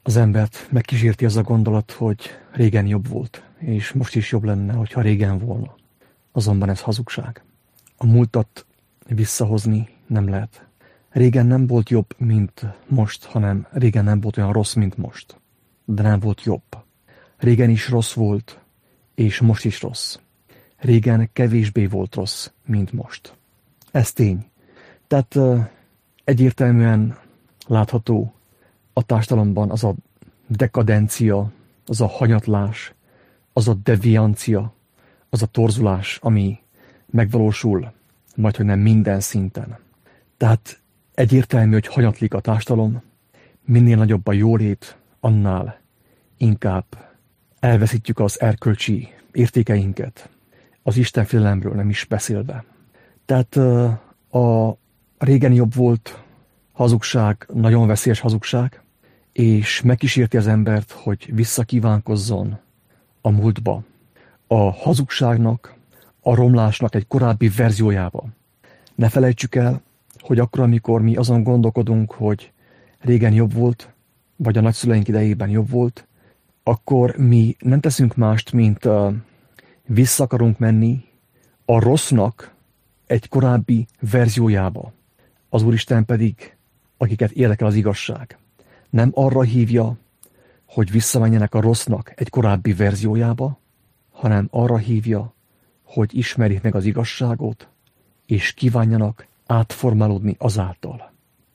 Az embert megkísérti az a gondolat, hogy régen jobb volt, és most is jobb lenne, hogyha régen volna. Azonban ez hazugság. A múltat visszahozni nem lehet. Régen nem volt jobb, mint most, hanem régen nem volt olyan rossz, mint most. De nem volt jobb. Régen is rossz volt, és most is rossz. Régen kevésbé volt rossz, mint most. Ez tény. Tehát egyértelműen látható a társadalomban az a dekadencia, az a hanyatlás, az a deviancia, az a torzulás, ami megvalósul majdhogy nem minden szinten. Tehát egyértelmű, hogy hanyatlik a társadalom, minél nagyobb a jólét, annál inkább elveszítjük az erkölcsi értékeinket, az istenfélelemről nem is beszélve. Tehát a régen jobb volt hazugság, nagyon veszélyes hazugság, és megkísérti az embert, hogy visszakívánkozzon a múltba, a hazugságnak, a romlásnak egy korábbi verziójába. Ne felejtsük el, hogy akkor, amikor mi azon gondolkodunk, hogy régen jobb volt, vagy a nagyszüleink idejében jobb volt, akkor mi nem teszünk mást, mint vissza akarunk menni a rossznak egy korábbi verziójába. Az Úristen pedig, akiket érdekel az igazság, nem arra hívja, hogy visszamenjenek a rossznak egy korábbi verziójába, hanem arra hívja, hogy ismerjék meg az igazságot, és kívánjanak átformálódni azáltal.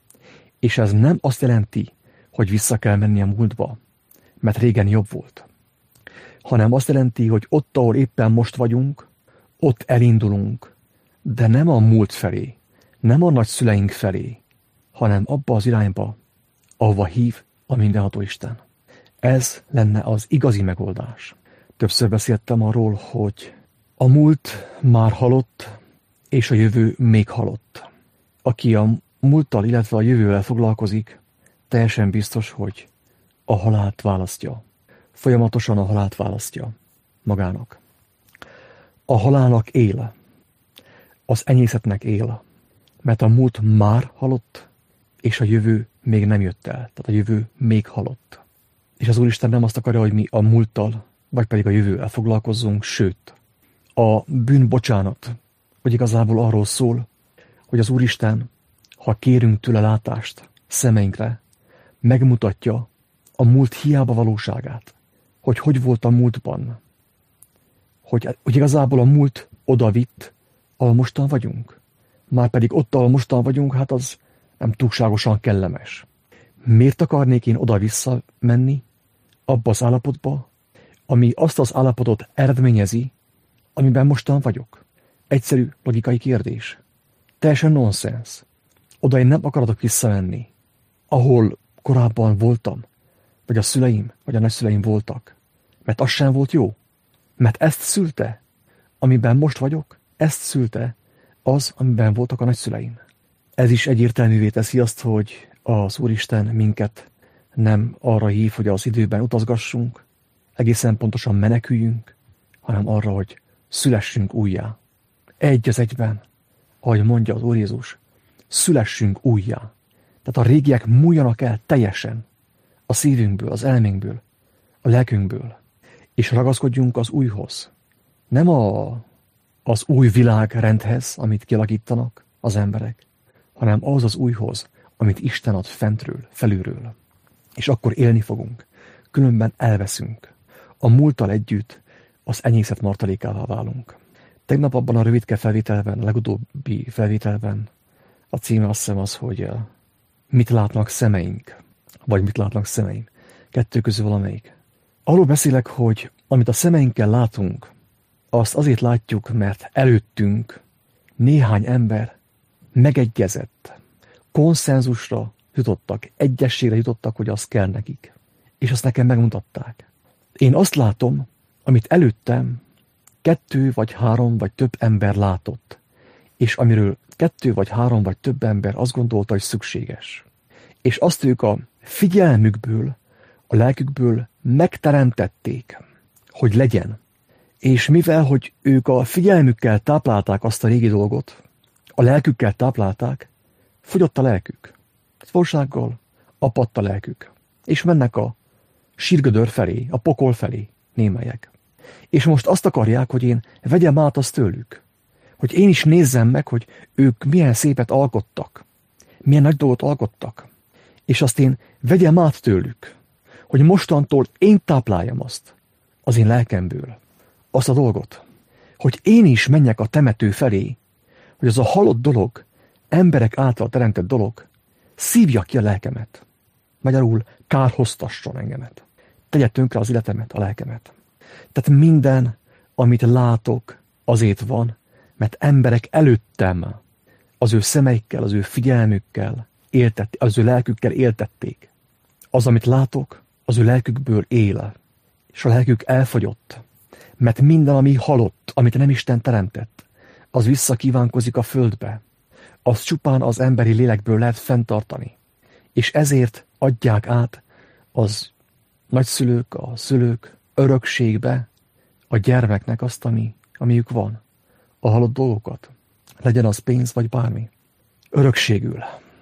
És ez nem azt jelenti, hogy vissza kell menni a múltba, mert régen jobb volt, hanem azt jelenti, hogy ott, ahol éppen most vagyunk, ott elindulunk, de nem a múlt felé, nem a nagyszüleink felé, hanem abba az irányba, ahova hív a mindenható Isten. Ez lenne az igazi megoldás. Többször beszéltem arról, hogy a múlt már halott, és a jövő még halott. Aki a múlttal, illetve a jövővel foglalkozik, teljesen biztos, hogy a halált választja. Folyamatosan a halált választja magának. A halálnak él, az enyészetnek él, mert a múlt már halott, és a jövő még nem jött el. Tehát a jövő még halott. És az Úristen nem azt akarja, hogy mi a múlttal, vagy pedig a jövővel foglalkozzunk, sőt, a bűnbocsánat, hogy igazából arról szól, hogy az Úristen, ha kérünk tőle látást szemeinkre, megmutatja a múlt hiába valóságát, hogy volt a múltban, hogy igazából a múlt oda vitt, ahol mostan vagyunk. Márpedig ott, ahol mostan vagyunk, hát az nem túlságosan kellemes. Miért akarnék én oda-vissza menni, abba az állapotba, ami azt az állapotot eredményezi, amiben mostan vagyok? Egyszerű logikai kérdés. Teljesen nonsens. Oda én nem akarok visszamenni, ahol korábban voltam, vagy a szüleim, vagy a nagyszüleim voltak. Mert az sem volt jó. Mert ezt szülte, amiben most vagyok, ezt szülte az, amiben voltak a nagyszüleim. Ez is egyértelművé teszi azt, hogy az Úristen minket nem arra hív, hogy az időben utazgassunk, egészen pontosan meneküljünk, hanem arra, hogy szülessünk újjá. Egy az egyben, ahogy mondja az Úr Jézus, szülessünk újjá. Tehát a régiek múljanak el teljesen a szívünkből, az elménkből, a lelkünkből, és ragaszkodjunk az újhoz. Nem az új világrendhez, amit kialakítanak az emberek, hanem az az újhoz, amit Isten ad fentről, felülről. És akkor élni fogunk. Különben elveszünk. A múlttal együtt az enyészet martalékává válunk. Tegnap abban a rövidke felvételben, a legutóbbi felvételben a címe azt hiszem az, hogy mit látnak szemeink, vagy mit látnak szemeim. Kettő közül valamelyik. Arról beszélek, hogy amit a szemeinkkel látunk, azt azért látjuk, mert előttünk néhány ember megegyezett, konszenzusra jutottak, egyességre jutottak, hogy az kell nekik. És azt nekem megmutatták. Én azt látom, amit előttem 2 vagy 3 vagy több ember látott, és amiről 2 vagy 3 vagy több ember azt gondolta, hogy szükséges. És azt ők a figyelmükből, a lelkükből megteremtették, hogy legyen. És mivel, hogy ők a figyelmükkel táplálták azt a régi dolgot, a lelkükkel táplálták, fogyott a lelkük. Valósággal apadt a lelkük. És mennek a sírgödör felé, a pokol felé, némelyek. És most azt akarják, hogy én vegyem át azt tőlük. Hogy én is nézzem meg, hogy ők milyen szépet alkottak. Milyen nagy dolgot alkottak. És azt én vegyem át tőlük. Hogy mostantól én tápláljam azt. Az én lelkemből. Azt a dolgot. Hogy én is menjek a temető felé. Hogy az a halott dolog, emberek által teremtett dolog, szívja ki a lelkemet. Magyarul kárhoztasson engemet. Tegye tönkre az életemet, a lelkemet. Tehát minden, amit látok, azért van, mert emberek előttem az ő szemeikkel, az ő figyelmükkel, az ő lelkükkel éltették. Az, amit látok, az ő lelkükből él, és a lelkük elfogyott. Mert minden, ami halott, amit nem Isten teremtett, az visszakívánkozik a földbe. Az csupán az emberi lélekből lehet fenntartani. És ezért adják át az nagyszülők, a szülők örökségbe a gyermeknek azt, amiük van. A halott dolgokat. Legyen az pénz, vagy bármi. Örökségül.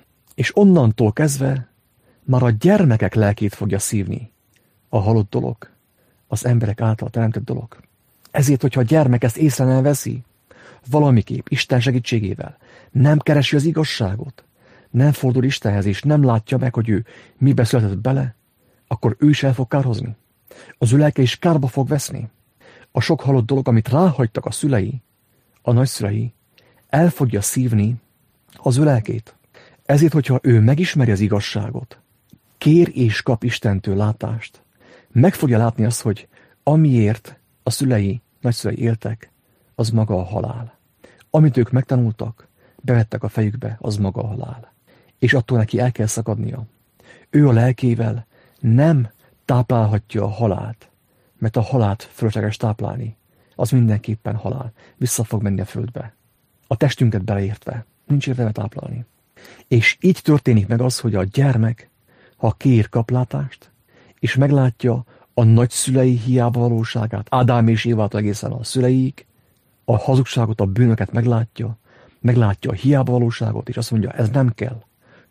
És onnantól kezdve már a gyermekek lelkét fogja szívni a halott dolog, az emberek által teremtett dolog. Ezért, hogyha a gyermek ezt észre nem veszi, valamiképp, Isten segítségével, nem keresi az igazságot, nem fordul Istenhez, és nem látja meg, hogy ő mibe született bele, akkor ő is el fog kárhozni. Az ő lelke is kárba fog veszni. A sok halott dolog, amit ráhagytak a szülei, a nagyszülei, el fogja szívni az ő lelkét. Ezért, hogyha ő megismeri az igazságot, kér és kap Istentől látást, meg fogja látni azt, hogy amiért a szülei, nagyszülei éltek, az maga a halál. Amit ők megtanultak, bevettek a fejükbe, az maga a halál. És attól neki el kell szakadnia. Ő a lelkével nem táplálhatja a halált, mert a halált fölösleges táplálni, az mindenképpen halál. Vissza fog menni a földbe. A testünket beleértve. Nincs értelme táplálni. És így történik meg az, hogy a gyermek, ha kér kaplátást, és meglátja a nagyszülei hiába valóságát, Ádám és Évától egészen a szüleik, a hazugságot, a bűnöket meglátja a hiába valóságot, és azt mondja, ez nem kell.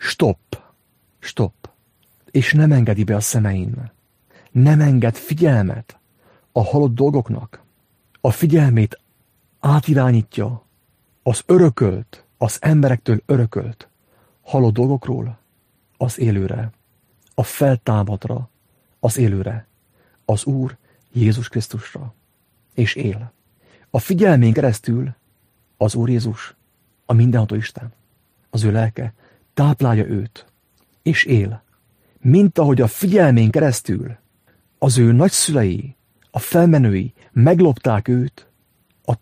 Stop. És nem engedi be a szemein. Nem enged figyelmet a halott dolgoknak. A figyelmét átirányítja az örökölt, az emberektől örökölt halott dolgokról az élőre, a feltámadra, az élőre, az Úr Jézus Krisztusra, és él. A figyelmén keresztül az Úr Jézus, a mindenható Isten, az ő lelke táplálja őt, és él. Mint ahogy a figyelmén keresztül az ő nagyszülei, a felmenői meglopták őt, a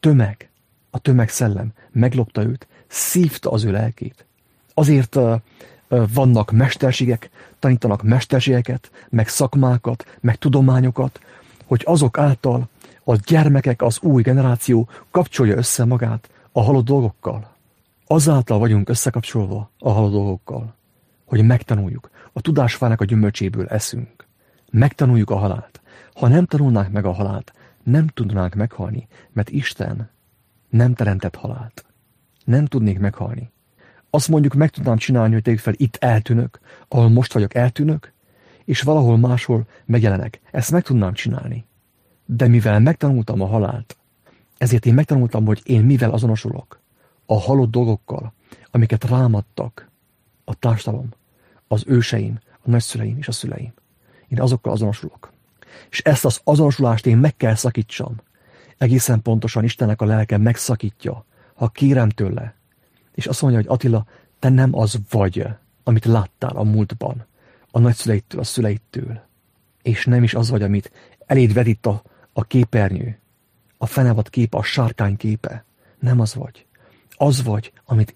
tömeg szellem meglopta őt, szívta az ő lelkét. Azért vannak mesterségek, tanítanak mesterségeket, meg szakmákat, meg tudományokat, hogy azok által a gyermekek, az új generáció kapcsolja össze magát a halott dolgokkal. Azáltal vagyunk összekapcsolva a halott dolgokkal, hogy megtanuljuk. A tudásfának a gyümölcséből eszünk. Megtanuljuk a halált. Ha nem tanulnánk meg a halált, nem tudnánk meghalni, mert Isten nem teremtett halált. Nem tudnék meghalni. Azt mondjuk meg tudnám csinálni, hogy tegyük fel, itt eltűnök, ahol most vagyok eltűnök, és valahol máshol megjelenek. Ezt meg tudnám csinálni. De mivel megtanultam a halált, ezért én megtanultam, hogy én mivel azonosulok a halott dolgokkal, amiket rám adtak a társadalom, az őseim, a nagyszüleim és a szüleim. Én azokkal azonosulok. És ezt az azonosulást én meg kell szakítsam. Egészen pontosan Istennek a lelke megszakítja, ha kérem tőle. És azt mondja, hogy Attila, te nem az vagy, amit láttál a múltban, a nagyszüleitől, a szüleitől. És nem is az vagy, amit eléd vetít a képernyő, a fenevad képe, a sárkány képe. Nem az vagy. Az vagy, amit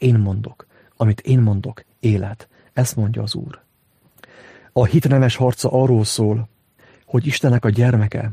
én mondok, élet. Ezt mondja az Úr. A hit neves harca arról szól, hogy Istennek a gyermeke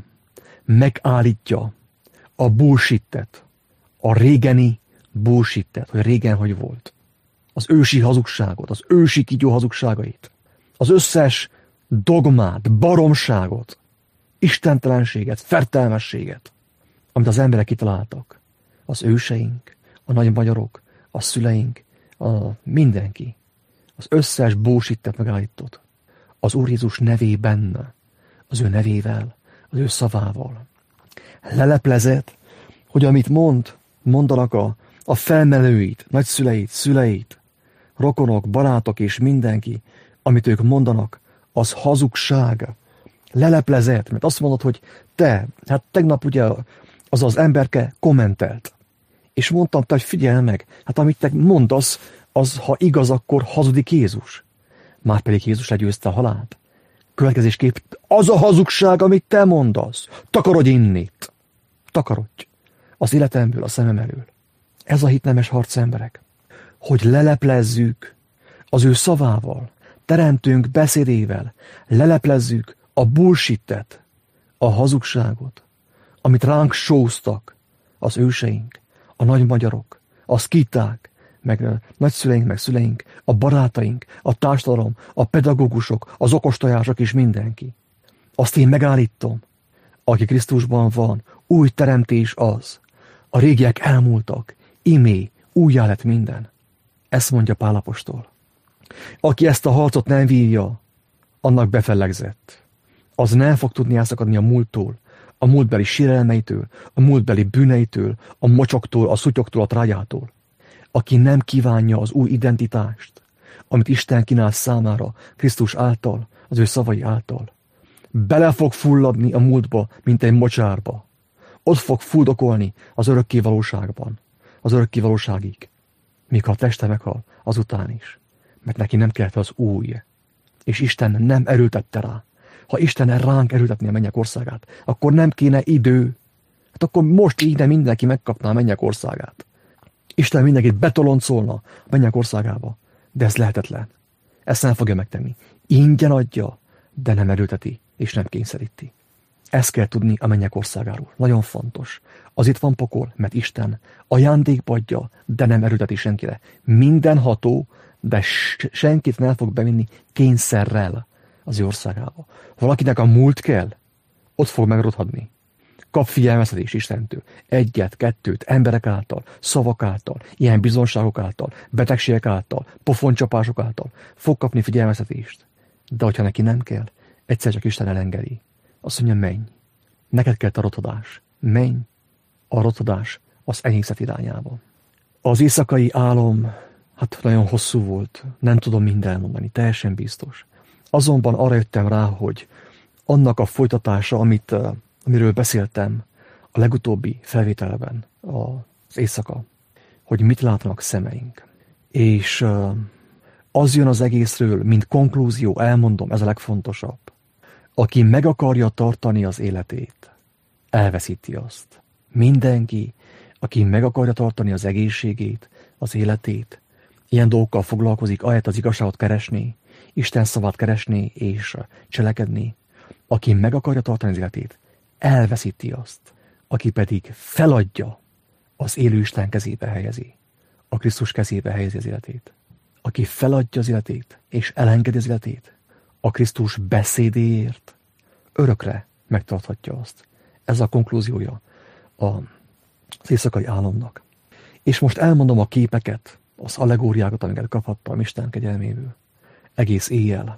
megállítja a bullshittet, a régeni bullshittet, hogy régen hogy volt. Az ősi hazugságot, az ősi kígyó hazugságait, az összes dogmát, baromságot, istentelenséget, fertelmességet, amit az emberek kitaláltak. Az őseink, a nagy magyarok, a szüleink, mindenki. Az összes bullshittet megállított. Az Úr Jézus nevében, az ő nevével, az ő szavával. Leleplezett, hogy amit mondanak a felmenőit, nagyszüleit, szüleit, rokonok, barátok és mindenki, amit ők mondanak, az hazugság. Leleplezett, mert azt mondod, hogy hát tegnap ugye az emberke kommentelt. És mondtam, hogy figyelj meg, hát amit te mondasz, az ha igaz, akkor hazudik Jézus. Márpedig Jézus legyőzte a halált. Következésképp az a hazugság, amit te mondasz. Takarodj innét. Takarodj. Az életemből, a szemem elől. Ez a hitnemes harc, emberek. Hogy leleplezzük az ő szavával, teremtőnk beszédével, leleplezzük a bullshit-et, a hazugságot, amit ránk sóztak az őseink, a nagy magyarok, a szkiták, meg a nagyszüleink, meg szüleink, a barátaink, a társadalom, a pedagógusok, az okostojások és mindenki. Azt én megállítom, aki Krisztusban van, új teremtés az. A régiek elmúltak, imé, újjá lett minden. Ezt mondja Pál apostol. Aki ezt a harcot nem vívja, annak befellegzett. Az nem fog tudni elszakadni a múlttól, a múltbeli sérelmeitől, a múltbeli bűneitől, a mocsoktól, a szutyoktól, a trágyától. Aki nem kívánja az új identitást, amit Isten kínál számára, Krisztus által, az ő szavai által, bele fog fulladni a múltba, mint egy mocsárba. Ott fog fuldokolni az örökké valóságban, az örökké valóságig, míg ha a teste meghal, azután is. Mert neki nem kellett az új, és Isten nem erőltette rá. Ha Isten ránk erőltetné a mennyek országát, akkor nem kéne idő. Hát akkor most így mindenki megkapná a mennyek országát. Isten mindenkit betoloncolna a mennyek országába. De ez lehetetlen. Ezt nem fogja megtenni. Ingyen adja, de nem erőlteti, és nem kényszeríti. Ezt kell tudni a mennyek országáról. Nagyon fontos. Az itt van pokol, mert Isten ajándékba adja, de nem erőlteti senkire. Mindenható, de senkit nem fog bevinni kényszerrel az ő országába. Valakinek a múlt kell, ott fog megrothadni. Kap figyelmeztetést Istentől. Egyet, kettőt, emberek által, szavak által, ilyen bizonságok által, betegségek által, pofoncsapások által. Fog kapni figyelmeztetést. De hogyha neki nem kell, egyszer csak Isten elengedi. Azt mondja, menj. Neked kell a rothadás. Menj. A rothadás az enyészet irányába. Az éjszakai álom, hát nagyon hosszú volt. Nem tudom mind elmondani, teljesen biztos. Azonban arra jöttem rá, hogy annak a folytatása, amiről beszéltem a legutóbbi felvételben, az éjszaka, hogy mit látnak szemeink. És az jön az egészről, mint konklúzió, elmondom, ez a legfontosabb. Aki meg akarja tartani az életét, elveszíti azt. Mindenki, aki meg akarja tartani az egészségét, az életét, ilyen dolgokkal foglalkozik, ahelyett az igazságot keresni, Isten szavát keresni és cselekedni, aki meg akarja tartani az életét, elveszíti azt. Aki pedig feladja, az élő Isten kezébe helyezi, a Krisztus kezébe helyezi az életét. Aki feladja az életét, és elengedi az életét, a Krisztus beszédéért, örökre megtarthatja azt. Ez a konklúziója az éjszakai álomnak. És most elmondom a képeket, az allegóriákat, amiket kaphattam Isten kegyelméből. Egész éjjel.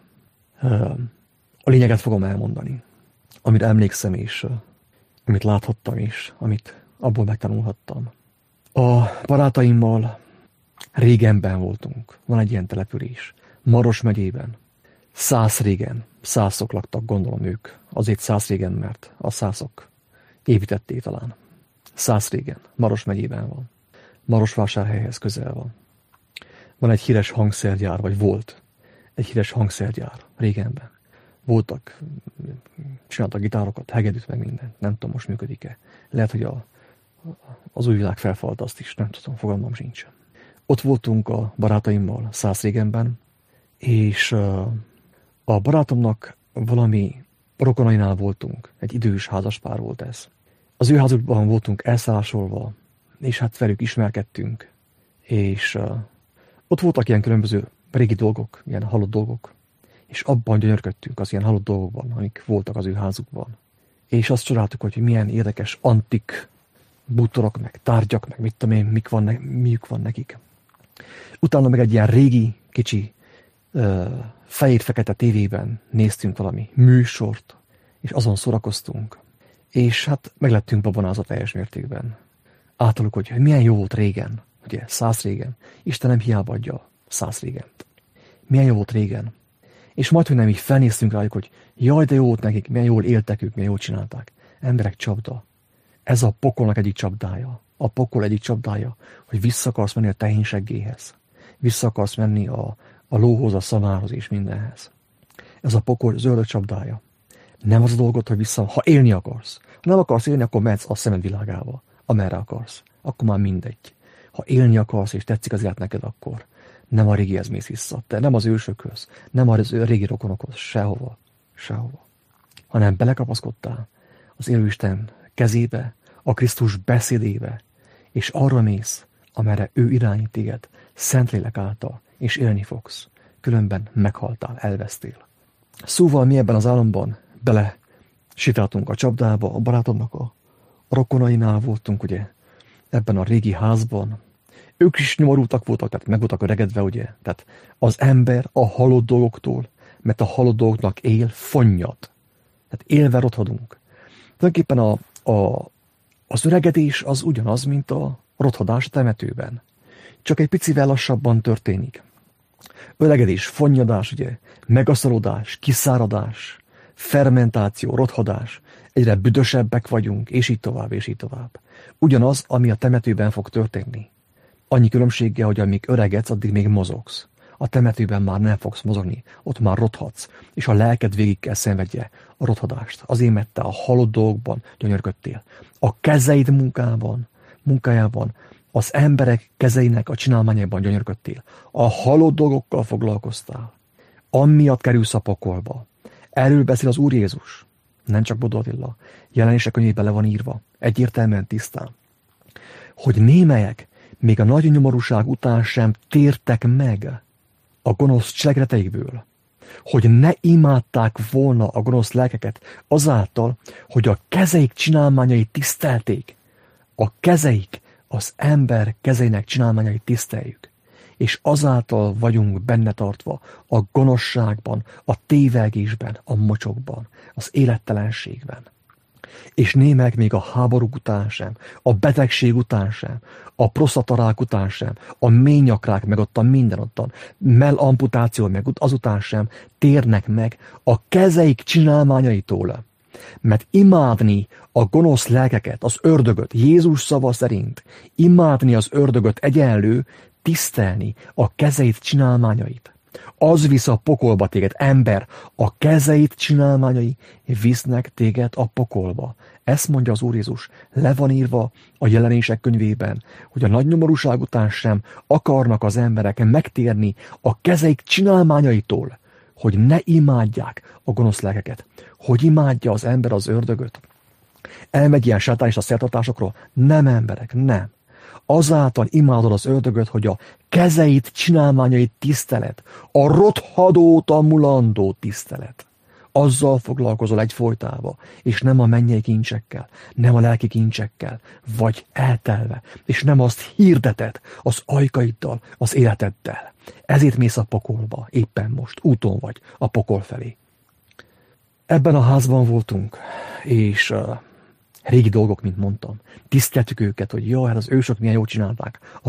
A lényeget fogom elmondani, amire emlékszem, és amit láthattam, és amit abból megtanulhattam. A barátaimmal régenben voltunk. Van egy ilyen település. Maros megyében. Szászrégen. Szászok laktak, gondolom ők. Azért Szászrégen, mert a szászok építették talán. Szászrégen. Maros megyében van. Marosvásárhelyhez közel van. Van egy híres hangszergyár, vagy volt egy híres hangszergyár régenben. Voltak, csináltak gitárokat, hegedűt, meg mindent. Nem tudom, most működik-e. Lehet, hogy az új világ felfalta azt is, nem tudom, fogalmam sincsen. Ott voltunk a barátaimmal Szászrégenben, és a barátomnak valami rokonainál voltunk. Egy idős házaspár volt ez. Az ő házukban voltunk elszállásolva, és hát velük ismerkedtünk. És ott voltak ilyen különböző régi dolgok, ilyen halott dolgok, és abban gyönyörködtünk az ilyen halott dolgokban, amik voltak az ő házukban. És azt csodáltuk, hogy milyen érdekes antik bútorok, meg tárgyak, meg mit tudom én, miük van nekik. Utána meg egy ilyen régi, kicsi, fehér-fekete tévében néztünk valami műsort, és azon szórakoztunk. És hát meglettünk babonázva teljes mértékben. Általuk, hogy milyen jó volt régen, ugye 100 régen. Istenem hiába adja 100 régent. Milyen jó volt régen. És majd, hogy nem így felnéztünk rájuk, hogy jaj, de jó volt nekik, milyen jól éltek ők, milyen jól csinálták. Emberek, csapda. Ez a pokolnak egyik csapdája. A pokol egyik csapdája, hogy vissza akarsz menni a tehénseggéhez. Vissza akarsz menni a lóhoz, a szamárhoz és mindenhez. Ez a pokol zöld csapdája. Nem az a dolgot, hogy ha élni akarsz. Ha nem akarsz élni, akkor mehetsz a szemed világába, amerre akarsz. Akkor már mindegy. Ha élni akarsz, és tetszik az élet neked, akkor nem a régihez mész vissza. Te nem az ősökhöz, nem a régi rokonokhoz, sehova. Hanem belekapaszkodtál az élőisten kezébe, a Krisztus beszédébe, és arra mész, amerre ő irányít téged, Szentlélek által, és élni fogsz. Különben meghaltál, elvesztél. Szóval mi ebben az álomban bele sétáltunk a csapdába, a barátomnak a rokonainál voltunk, ugye, ebben a régi házban. Ők is nyomorultak voltak, tehát meg voltak öregedve, ugye. Tehát az ember a halott dolgoktól, mert a halott dolgoknak él, fonnyad. Tehát élve rothadunk. Tulajdonképpen az öregedés az ugyanaz, mint a rothadás a temetőben. Csak egy picivel lassabban történik. Öregedés, fonnyadás, ugye, megaszalodás, kiszáradás, fermentáció, rothadás, egyre büdösebbek vagyunk, és így tovább, és így tovább. Ugyanaz, ami a temetőben fog történni. Annyi különbséggel, hogy amíg öregedsz, addig még mozogsz. A temetőben már nem fogsz mozogni, ott már rothadsz, és a lelked végig kell szenvedje a rothadást. Azért, mert te a halott dolgokban gyönyörködtél. A kezeid munkájában, az emberek kezeinek a csinálmányában gyönyörködtél. A halott dolgokkal foglalkoztál. Amiatt kerülsz a pokolba. Erről beszél az Úr Jézus. Nem csak Bodó Attila. Jelenések könyvében le van írva. Egyértelműen tisztán. Hogy némelyek még a nagy nyomorúság után sem tértek meg a gonosz cselekedeteikből. Hogy ne imádták volna a gonosz lelkeket azáltal, hogy a kezeik csinálmányait tisztelték. A kezeik, az ember kezeinek csinálmányait tiszteljük. És azáltal vagyunk benne tartva a gonoszságban, a tévegésben, a mocsokban, az élettelenségben. És némelyek még a háborúk után sem, a betegség után sem, a prostatarák után sem, a ményakrák meg ott a minden ottan, mellamputáció meg azután sem térnek meg a kezeik csinálmányaitól. Mert imádni a gonosz lelkeket, az ördögöt, Jézus szava szerint, imádni az ördögöt egyenlő, tisztelni a kezeit csinálmányait. Az visz a pokolba téged, ember, a kezeit csinálmányai visznek téged a pokolba. Ezt mondja az Úr Jézus, le van írva a Jelenések könyvében, hogy a nagy nyomorúság után sem akarnak az emberek megtérni a kezeik csinálmányaitól, hogy ne imádják a gonosz lelkeket. Hogy imádja az ember az ördögöt? Elmegy ilyen sátánista szertartásokról? Nem, emberek, nem. Azáltal imádod az ördögöt, hogy a kezeit, csinálmányait tisztelet, a rothadót, a mulandó tisztelet. Azzal foglalkozol egyfolytában, és nem a mennyei kincsekkel, nem a lelki kincsekkel, vagy eltelve, és nem azt hirdeted az ajkaiddal, az életeddel. Ezért mész a pokolba, éppen most, úton vagy a pokol felé. Ebben a házban voltunk, és régi dolgok, mint mondtam. Tiszteltük őket, hogy jaj, hát az ősök milyen jól csinálták. A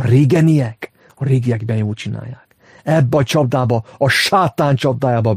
régiek milyen jól csinálják. Ebbe a csapdába, a sátán csapdájába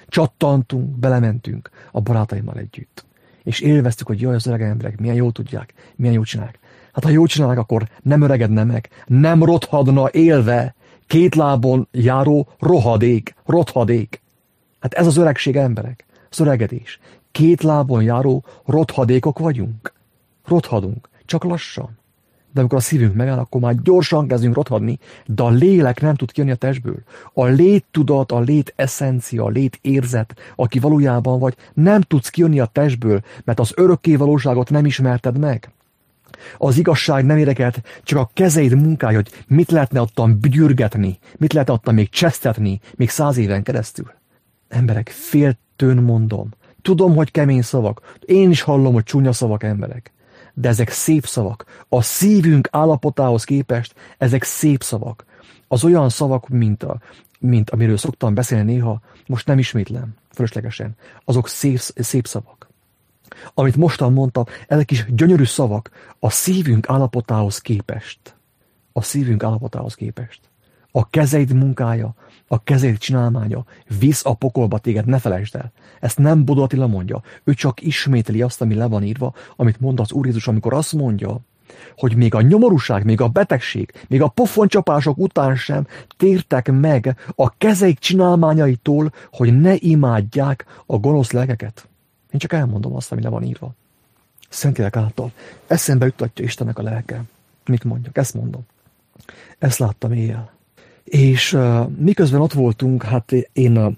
belementünk a barátaimmal együtt. És élveztük, hogy jaj, az öreg emberek milyen jól tudják, milyen jól csinálják. Hát ha jól csinálják, akkor nem öregedne meg, nem rothadna élve, két lábon járó rothadék. Hát ez az öregség, emberek, az öregedés. Két lábon járó rothadékok vagyunk. Rothadunk, csak lassan. De amikor a szívünk megáll, akkor már gyorsan kezdünk rothadni, de a lélek nem tud kijönni a testből. A léttudat, a léteszencia, a létérzet, aki valójában vagy, nem tudsz kijönni a testből, mert az örökké valóságot nem ismerted meg. Az igazság nem érdekelt, csak a kezeid munkája, hogy mit lehetne ottan bügyürgetni, mit lehetne ottan még csesztetni, még 100 éven keresztül. Emberek, féltőn mondom. Tudom, hogy kemény szavak. Én is hallom, hogy csúnya szavak, emberek. De ezek szép szavak. A szívünk állapotához képest ezek szép szavak. Az olyan szavak, mint amiről szoktam beszélni néha, most nem ismétlem, fölöslegesen. Azok szép szavak. Amit mostan mondtam, ezek is gyönyörű szavak a szívünk állapotához képest. A szívünk állapotához képest. A kezeid munkája, a kezeid csinálmánya visz a pokolba téged, ne felejtsd el. Ezt nem Bodó Attila mondja, ő csak ismétli azt, ami le van írva, amit mond az Úr Jézus, amikor azt mondja, hogy még a nyomorúság, még a betegség, még a pofoncsapások után sem tértek meg a kezeik csinálmányaitól, hogy ne imádják a gonosz lelkeket. Én csak elmondom azt, ami le van írva. Szentlélek által eszembe juttatja Istennek a lelke. Mit mondjak? Ezt mondom. Ezt láttam éjjel. És miközben ott voltunk, hát én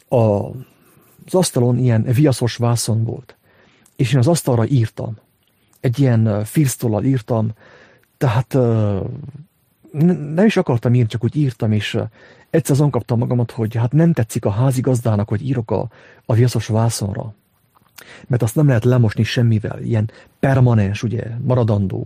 az asztalon ilyen viaszos vászon volt. És én az asztalra írtam. Egy ilyen filztollal írtam, tehát nem is akartam írni, csak úgy írtam, és egyszer azon kaptam magamat, hogy hát nem tetszik a házigazdának, hogy írok a viaszos vászonra. Mert azt nem lehet lemosni semmivel, ilyen permanens, ugye, maradandó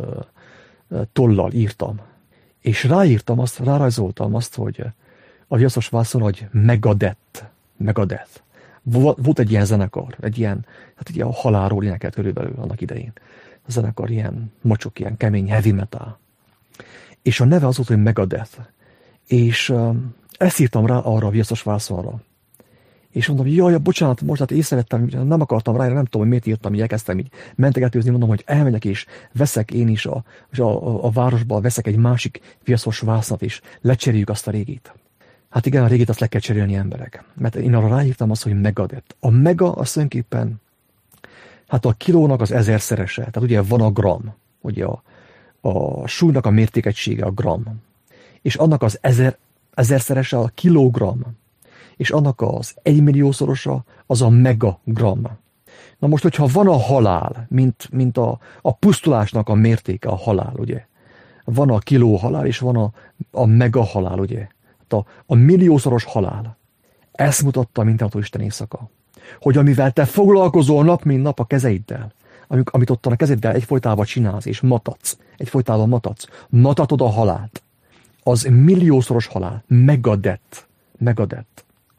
tollal írtam. És rárajzoltam azt, hogy a viaszos vászon, hogy Megadeth. Volt egy ilyen zenekar, egy ilyen a halálról énekelt körülbelül annak idején. A zenekar ilyen mocsok, ilyen kemény heavy metal. És a neve az volt, hogy Megadeth. És ezt írtam rá arra a viaszos vászonra. És mondom, jaj, bocsánat, most hát észrevettem, nem akartam rá, nem tudom, hogy miért írtam, így elkezdtem így mentegetőzni, mondom, hogy elmegyek és veszek én is a városba, veszek egy másik viaszos vásznat, és lecseréljük azt a régit. Hát igen, a régit azt le kell cserélni emberek. Mert én arra ráírtam azt, hogy Megadeth. A mega az tulajdonképpen, hát a kilónak az 1000-szerese. Tehát ugye van a gram, ugye a súlynak a mértékegysége a gram. És annak az 1000-szerese a kilogram. És annak az 1 milliószorosa az a megagram. Na most, hogyha van a halál, mint a pusztulásnak a mértéke, a halál, ugye? Van a kiló halál, és van a mega halál, ugye? A milliószoros halál. Ezt mutatta mindenható Isten éjszaka. Hogy amivel te foglalkozol nap, mint nap a kezeiddel, amit ottan a kezeddel egyfolytában csinálsz, és egyfolytában matatod a halált, az milliószoros halál. Megadeth.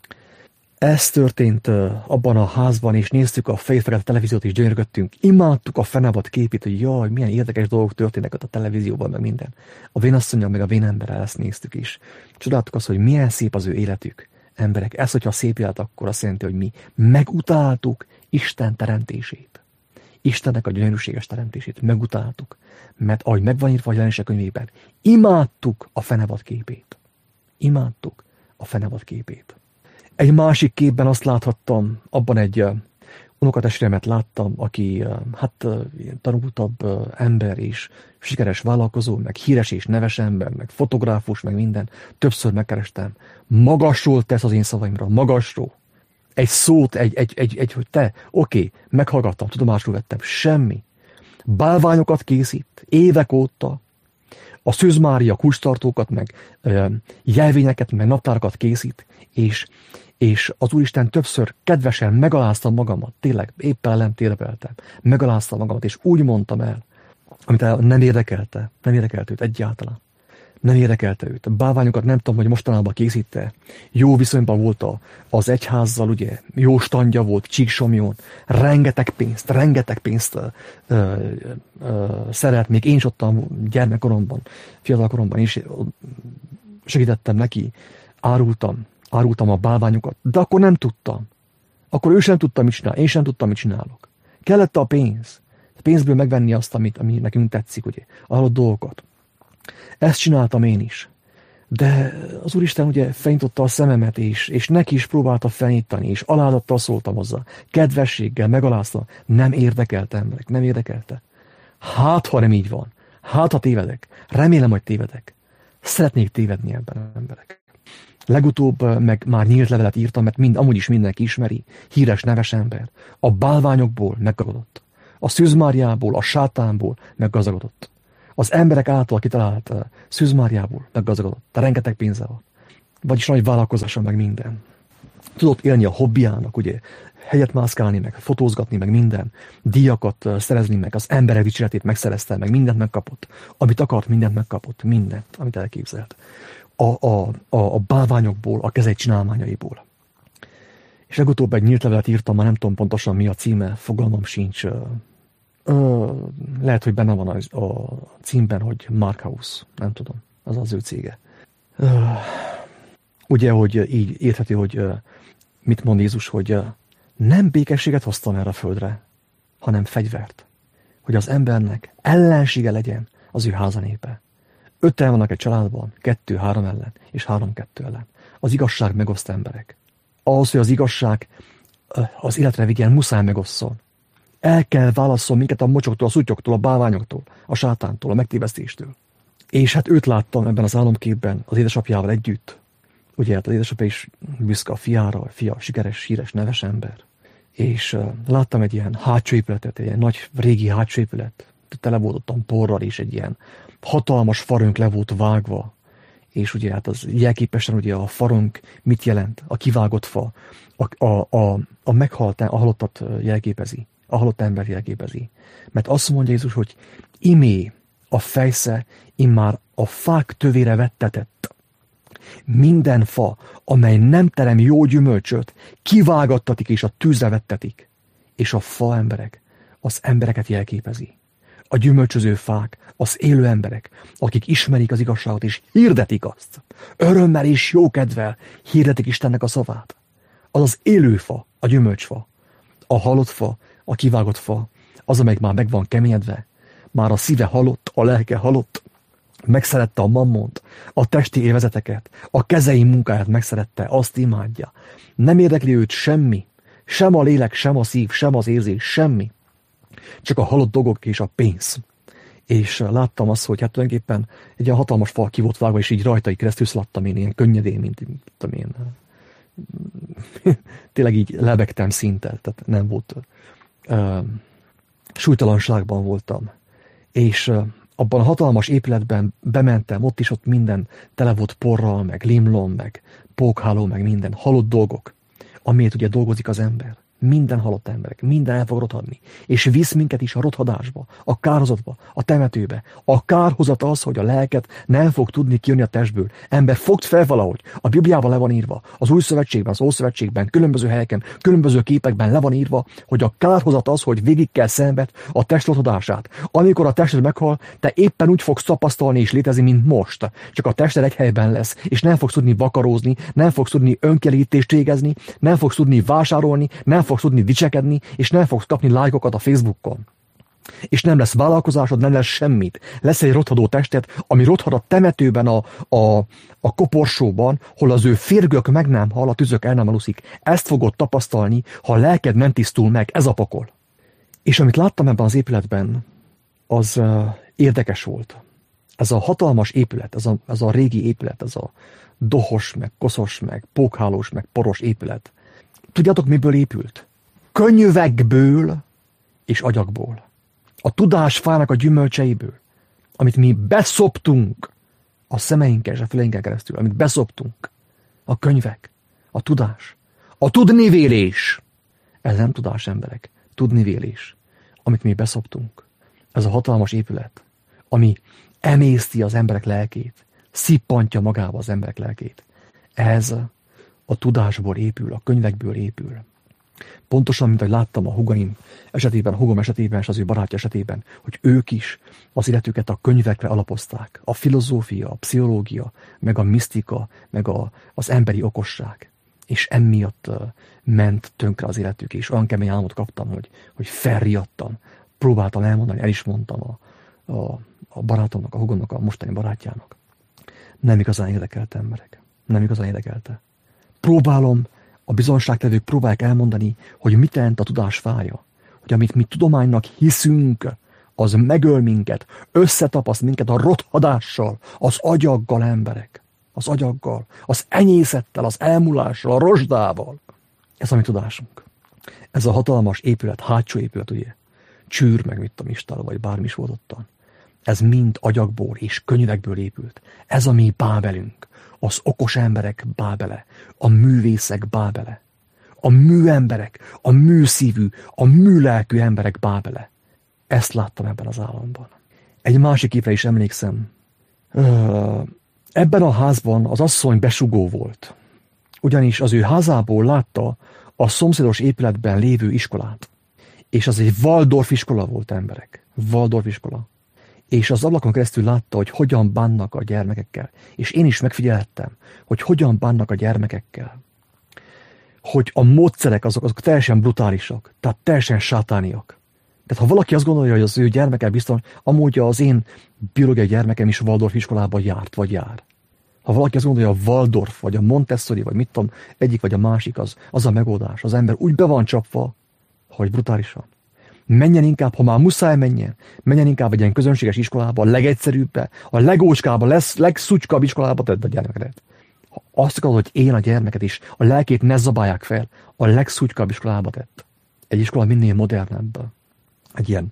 Ez történt abban a házban, és néztük a fekete televíziót, és gyönyörködtünk. Imádtuk a fenevad képét, hogy jaj, milyen érdekes dolgok történnek ott a televízióban, meg minden. A vénasszonnyal, meg a vénemberrel ezt néztük is. Csodáltuk azt, hogy milyen szép az ő életük. Emberek, ez, hogyha szép élet, akkor azt jelenti, hogy mi megutáltuk Isten teremtését. Istennek a gyönyörűséges teremtését megutáltuk. Mert ahogy megvan írva a Jelenések könyvében, imádtuk a fenevad képét. Egy másik képben azt láthattam, abban egy unokatestvéremet láttam, aki tanultabb ember és sikeres vállalkozó, meg híres és neves ember, meg fotográfus, meg minden. Többször megkerestem. Magasról tesz az én szavaimra, magasról. Egy szót, hogy te, oké, meghallgattam, tudomásul vettem, semmi. Bálványokat készít, évek óta. A Szűz Mária kulcstartókat, meg jelvényeket, meg naptárakat készít, és az Úristen többször kedvesen megaláztam magamat, tényleg éppen ellentérebeltem, megaláztam magamat, és úgy mondtam el, amit nem érdekelte őt egyáltalán. Nem érdekelte őt. A bálványokat nem tudom, hogy mostanában készítte. Jó viszonyban volt az egyházzal, ugye, jó standja volt, Csíksomjón, rengeteg pénzt szeret, még én is ottan gyermekkoromban, fiatalkoromban is segítettem neki, árultam a bálványokat, de akkor nem tudtam. Akkor ő sem tudta, mit csinál, én sem tudtam, mit csinálok. Kellett a pénz. A pénzből megvenni azt, ami nekünk tetszik, ugye, a halott dolgokat. Ezt csináltam én is. De az Úristen ugye felnyitotta a szememet, és neki is próbálta felnyitani, és aládattal szóltam hozzá. Kedvességgel, megaláztam. Nem érdekelte emberek, nem érdekelte. Hát, ha nem így van. Hát, ha tévedek. Remélem, hogy tévedek. Szeretnék tévedni ebben emberek. Legutóbb meg már nyílt levelet írtam, mert amúgy is mindenki ismeri. Híres, neves ember. A bálványokból meggazdagodott. A Szűz Máriából, a sátánból meggazdagodott. Az emberek által kitalált Szűz Máriából meggazdagodott. Rengeteg pénze van. Vagyis nagy vállalkozása, meg minden. Tudott élni a hobbiának, ugye, hegyet mászkálni, meg fotózgatni, meg minden. Díjakat szerezni, meg az emberek dicséretét megszerezte, meg mindent megkapott. Amit akart, mindent megkapott. Mindent, amit elképzelt. A bálványokból, a kezei csinálmányaiból. És legutóbb egy nyílt levelet írtam, már nem tudom pontosan mi a címe, fogalmam sincs. Lehet, hogy benne van a címben, hogy Markhaus, nem tudom, az az ő cége. Ugye, hogy így érthető, hogy mit mond Jézus, hogy nem békességet hoztam erre a földre, hanem fegyvert. Hogy az embernek ellensége legyen az ő házanépe. 5-en vannak egy családban, 2-3 ellen, és 3-2 ellen. Az igazság megoszt emberek. Ahhoz, hogy az igazság az életre vigyen, muszáj megosszon. El kell válasszon minket a mocsoktól, a szutyoktól, a bálványoktól, a sátántól, a megtévesztéstől. És hát őt láttam ebben az álomképben az édesapjával együtt. Ugye hát az édesapja is büszke a fiára, a fia sikeres, híres, neves ember. És láttam egy ilyen hátsó épületet, egy ilyen nagy régi hátsó épület. Tele volt ottan porral, és egy ilyen hatalmas farönk le volt vágva. És ugye hát az jelképesen ugye a farönk mit jelent? A kivágott fa, a meghalt, a halottat jelképezi. A halott ember jelképezi. Mert azt mondja Jézus, hogy imé a fejsze immár a fák tövére vettetett. Minden fa, amely nem terem jó gyümölcsöt, kivágattatik és a tűzre vettetik. És a fa emberek az embereket jelképezi. A gyümölcsöző fák, az élő emberek, akik ismerik az igazságot és hirdetik azt. Örömmel és jókedvel hirdetik Istennek a szavát. Az az élő fa, a gyümölcsfa. A halott fa, a kivágott fa, az, amelyik már meg van keményedve, már a szíve halott, a lelke halott, megszerette a mammont, a testi élvezeteket, a kezei munkáját megszerette, azt imádja. Nem érdekli őt semmi, sem a lélek, sem a szív, sem az érzés, semmi. Csak a halott dolgok és a pénz. És láttam azt, hogy hát tulajdonképpen egy ilyen hatalmas fal ki volt vágva, és így rajta keresztül szaladtam én ilyen könnyedén, mint tudom én. Tényleg így lebegtem szinte, tehát nem volt. Súlytalanságban voltam. És abban a hatalmas épületben bementem, ott minden tele volt porral, meg limlom, meg pókháló, meg minden halott dolgok, amiért ugye dolgozik az ember. Minden halott emberek, minden el fog rothadni. És visz minket is a rothadásba, a kárhozatba, a temetőbe. A kárhozat az, hogy a lelket nem fog tudni kijönni a testből. Ember, fogd fel valahogy. A Bibliában le van írva, az Új Szövetségben, az Ószövetségben, különböző helyeken, különböző képekben le van írva, hogy a kárhozat az, hogy végig kell szenved a test rothadását. Amikor a tested meghal, te éppen úgy fogsz tapasztalni és létezni, mint most. Csak a tested egy helyben lesz, és nem fogsz tudni vakarózni, nem fogsz tudni önkielégítést végezni, nem fogsz tudni vásárolni, nem fogsz tudni dicsekedni, és nem fogsz kapni lájkokat a Facebookon. És nem lesz vállalkozásod, nem lesz semmit. Lesz egy rothadó tested, ami rothad a temetőben, a koporsóban, hol az ő férgök meg nem hal, a tüzök el nem aluszik. Ezt fogod tapasztalni, ha a lelked nem tisztul meg. Ez a pokol. És amit láttam ebben az épületben, az érdekes volt. Ez a hatalmas épület, ez a régi épület, ez a dohos, meg koszos, meg pókhálós, meg poros épület. Tudjátok, miből épült? Könyvekből és agyakból. A tudásfának a gyümölcseiből, amit mi beszoptunk a szemeinkkel és a füleinken keresztül, amit beszoptunk. A könyvek, a tudás, a tudnivélés. Ez nem tudás, emberek. Tudnivélés, amit mi beszoptunk. Ez a hatalmas épület, ami emészti az emberek lelkét, szippantja magába az emberek lelkét. Ez a tudásból épül, a könyvekből épül. Pontosan, mint ahogy láttam a húgaim esetében, a húgom esetében és az ő barátja esetében, hogy ők is az életüket a könyvekre alapozták. A filozófia, a pszichológia, meg a misztika, meg az emberi okosság. És emiatt ment tönkre az életük, és olyan kemény álmot kaptam, hogy felriadtam. Próbáltam elmondani, el is mondtam a barátomnak, a húgomnak, a mostani barátjának. Nem igazán érdekelte, emberek. Nem igazán érdekelte. Próbálom, a bizonságtevők próbálják elmondani, hogy mit jelent a tudás fája. Hogy amit mi tudománynak hiszünk, az megöl minket, összetapaszt minket a rothadással, az agyaggal, emberek. Az agyaggal, az enyészettel, az elmúlással, a rozsdával. Ez a mi tudásunk. Ez a hatalmas épület, hátsó épület, ugye? Csűr, meg mit tudom, istál, vagy bármi is volt ottan. Ez mind agyagból és könyvekből épült. Ez a mi Bábelünk. Az okos emberek Bábele, a művészek Bábele, a műemberek, a műszívű, a műlelkű emberek Bábele. Ezt láttam ebben az államban. Egy másik képre is emlékszem. Ebben a házban az asszony besugó volt. Ugyanis az ő házából látta a szomszédos épületben lévő iskolát. És az egy Waldorf iskola volt, emberek. Waldorf iskola. És az ablakon keresztül látta, hogy hogyan bánnak a gyermekekkel. És én is megfigyeltem, hogy hogyan bánnak a gyermekekkel. Hogy a módszerek azok teljesen brutálisak, tehát teljesen sátániak. Tehát ha valaki azt gondolja, hogy az ő gyermeke biztos, amúgy az én biológiai gyermekem is Waldorf iskolába járt, vagy jár. Ha valaki azt gondolja, hogy a Waldorf, vagy a Montessori, vagy mit tudom, egyik vagy a másik, az a megoldás. Az ember úgy be van csapva, hogy brutálisan. Menjen inkább, ha már muszáj menjen inkább egy ilyen közönséges iskolába, a legegyszerűbbbe, a legócskába, legszutykabb iskolába tedd a gyermekedet. Ha azt akarod, hogy én a gyermeket is, a lelkét ne zabálják fel, a legszutykabb iskolába tett. Egy iskola minél modernebb. Egy ilyen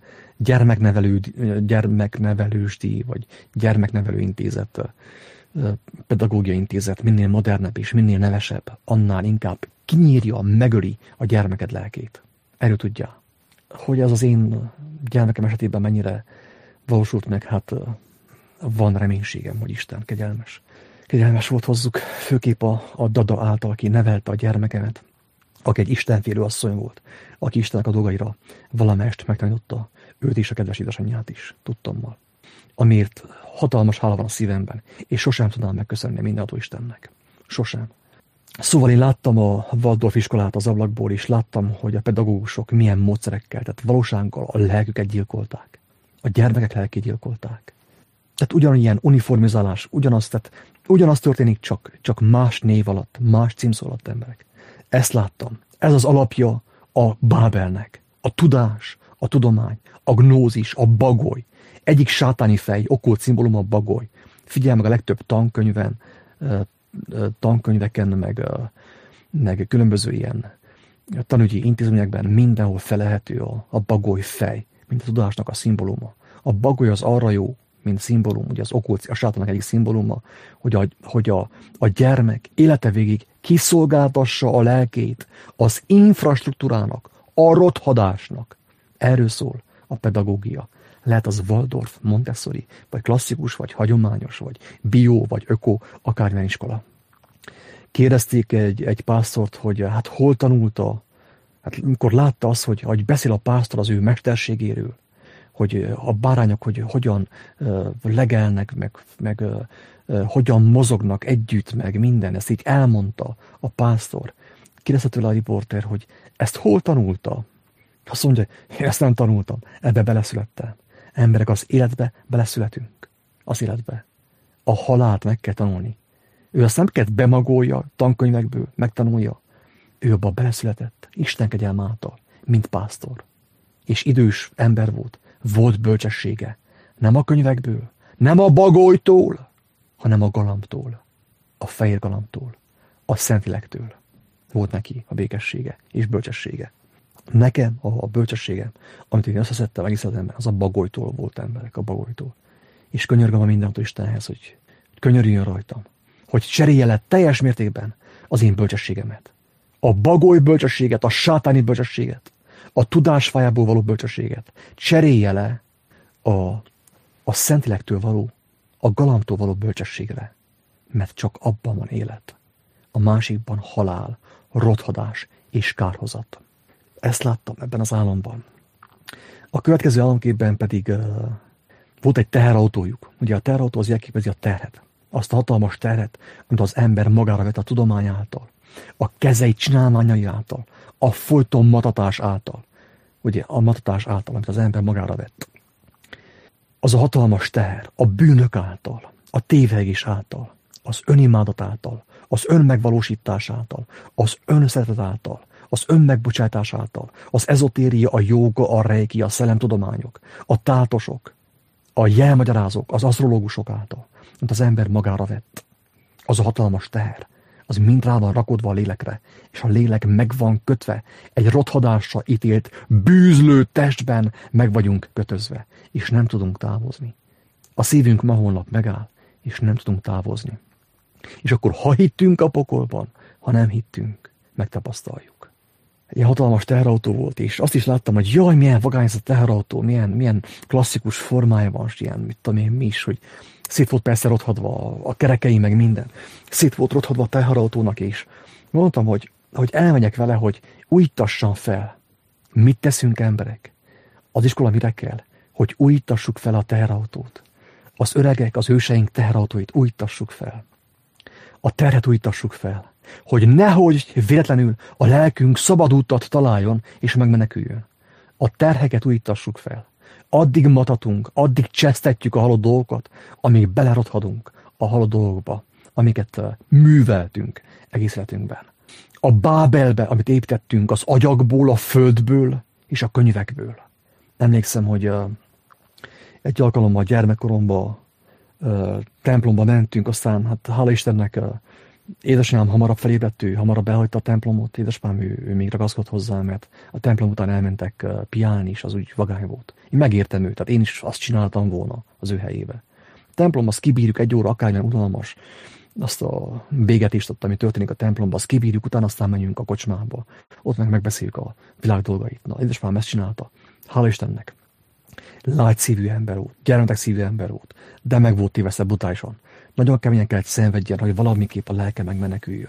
gyermeknevelősdi, vagy gyermeknevelő intézet, pedagógiai intézet, minél modernebb és minél nevesebb, annál inkább kinyírja, megöli a gyermeked lelkét. Erről tudja. Hogy ez az én gyermekem esetében mennyire valósult meg, hát van reménységem, hogy Isten kegyelmes. Kegyelmes volt hozzuk, főképp a dada által, aki nevelte a gyermekemet, aki egy istenfélő asszony volt, aki Istennek a dolgaira valamelyest megtanította őt és a kedves édesanyját is, tudtommal. Amiért hatalmas hála van a szívemben, és sosem tudnám megköszönni mindenható Istennek. Sosem. Szóval én láttam a Waldorf iskolát az ablakból, és láttam, hogy a pedagógusok milyen módszerekkel, tehát valósággal a lelküket gyilkolták. A gyermekek lelkét gyilkolták. Tehát ugyanilyen uniformizálás, ugyanaz történik, csak más név alatt, más címszó alatt, emberek. Ezt láttam. Ez az alapja a Bábelnek. A tudás, a tudomány, a gnózis, a bagoly. Egyik sátáni fej, okkult szimbólum a bagoly. Figyelj meg a legtöbb tankönyveken, meg különböző ilyen tanügyi intézményekben mindenhol felelhető a bagoly fej, mint a tudásnak a szimbóluma. A bagoly az arra jó, mint szimbólum, ugye az okkult, a sátának egyik szimbóluma, hogy a gyermek élete végig kiszolgáltassa a lelkét az infrastruktúrának, a rothadásnak. Erről szól a pedagógia. Lehet az Waldorf, Montessori, vagy klasszikus, vagy hagyományos, vagy bio, vagy öko, akármilyen iskola. Kérdezték egy pásztort, hogy hát hol tanulta, hát amikor látta azt, hogy beszél a pásztor az ő mesterségéről, hogy a bárányok hogy hogyan legelnek, meg hogyan mozognak együtt, meg minden, ezt így elmondta a pásztor. Kérdezte tőle a riporter, hogy ezt hol tanulta? Azt mondja, én ezt nem tanultam, ebbe beleszülettem. Emberek, az életbe beleszületünk. Az életbe. A halált meg kell tanulni. Ő azt nem kell bemagolja, tankönyvekből megtanulja. Ő abban beleszületett, Isten kegyelme által, mint pásztor. És idős ember volt bölcsessége. Nem a könyvekből, nem a bagolytól, hanem a galambtól, a fehér galambtól, a Szentlélekktől. Volt neki a békessége és bölcsessége. Nekem a bölcsességem, amit én összeszedtem egész életemben, az a bagolytól volt, emberek, a bagolytól. És könyörgöm a mindentől Istenhez, hogy könyörüljön rajtam, hogy cserélje le teljes mértékben az én bölcsességemet. A bagoly bölcsességet, a sátáni bölcsességet, a tudásfájából való bölcsességet cserélje le a Szentlélektől való, a galambtól való bölcsességre, mert csak abban van élet. A másikban halál, rothadás és kárhozat. Ezt láttam ebben az álomban. A következő álomképben pedig volt egy teherautójuk. Ugye a teherautó az jelképezi a terhet. Azt a hatalmas terhet, amit az ember magára vett a tudomány által, a kezei csinálmányai által, a folyton matatás által. Ugye a matatás által, amit az ember magára vett. Az a hatalmas teher, a bűnök által, a tévegés által, az önimádat által, az önmegvalósítás által, az önszeretet által, az önmegbocsátás által, az ezotéria, a jóga, a reiki, a szellemtudományok, a táltosok, a jelmagyarázók, az asztrológusok által, amit az ember magára vett. Az a hatalmas teher, az mind rá van rakodva a lélekre, és a lélek meg van kötve, egy rothadásra ítélt, bűzlő testben meg vagyunk kötözve, és nem tudunk távozni. A szívünk ma holnap megáll, és nem tudunk távozni. És akkor ha hittünk a pokolban, ha nem hittünk, megtapasztaljuk. Egy hatalmas teherautó volt, és azt is láttam, hogy jaj, milyen vagány ez a teherautó, milyen klasszikus formája van, és ilyen, mit tudom én, mi is, hogy szét volt persze rothadva a kerekei, meg minden. Szét volt rothadva a teherautónak is. Mondtam, hogy hogy elmegyek vele, hogy újítassam fel. Mit teszünk emberek? Az iskola mire kell? Hogy újítassuk fel a teherautót. Az öregek, az őseink teherautóit újítassuk fel. A terhet újítassuk fel. Hogy nehogy véletlenül a lelkünk szabad utat találjon és megmeneküljön. A terheket újítassuk fel. Addig matatunk, addig csesztetjük a halott dolgokat, amíg belerothadunk a halott dolgokba, amiket műveltünk egész életünkben. A Bábelbe, amit építettünk az agyakból, a földből és a könyvekből. Emlékszem, hogy egy alkalommal gyermekkoromban templomba mentünk, aztán hát hála Istennek édesanyám hamarabb felébredt, ő hamarabb elhagyta a templomot, édesapám ő még ragaszkodott hozzá, mert a templom után elmentek piálni, és az úgy vagány volt. Én megértem őt, tehát én is azt csináltam volna az ő helyébe. A templom, azt kibírjuk 1 óra, akármilyen unalmas, azt a bégetést ott, ami történik a templomban, azt kibírjuk, utána aztán menjünk a kocsmába. Ott megbeszéljük a világ dolgait. Na, édesapám ezt csinálta. Hála Istennek. Lágy szívű ember volt, gyermetek szívű ember volt, de meg volt tévesztve brutálisan. Nagyon keményen kellett szenvedjen, hogy valamiképp a lelke megmeneküljön.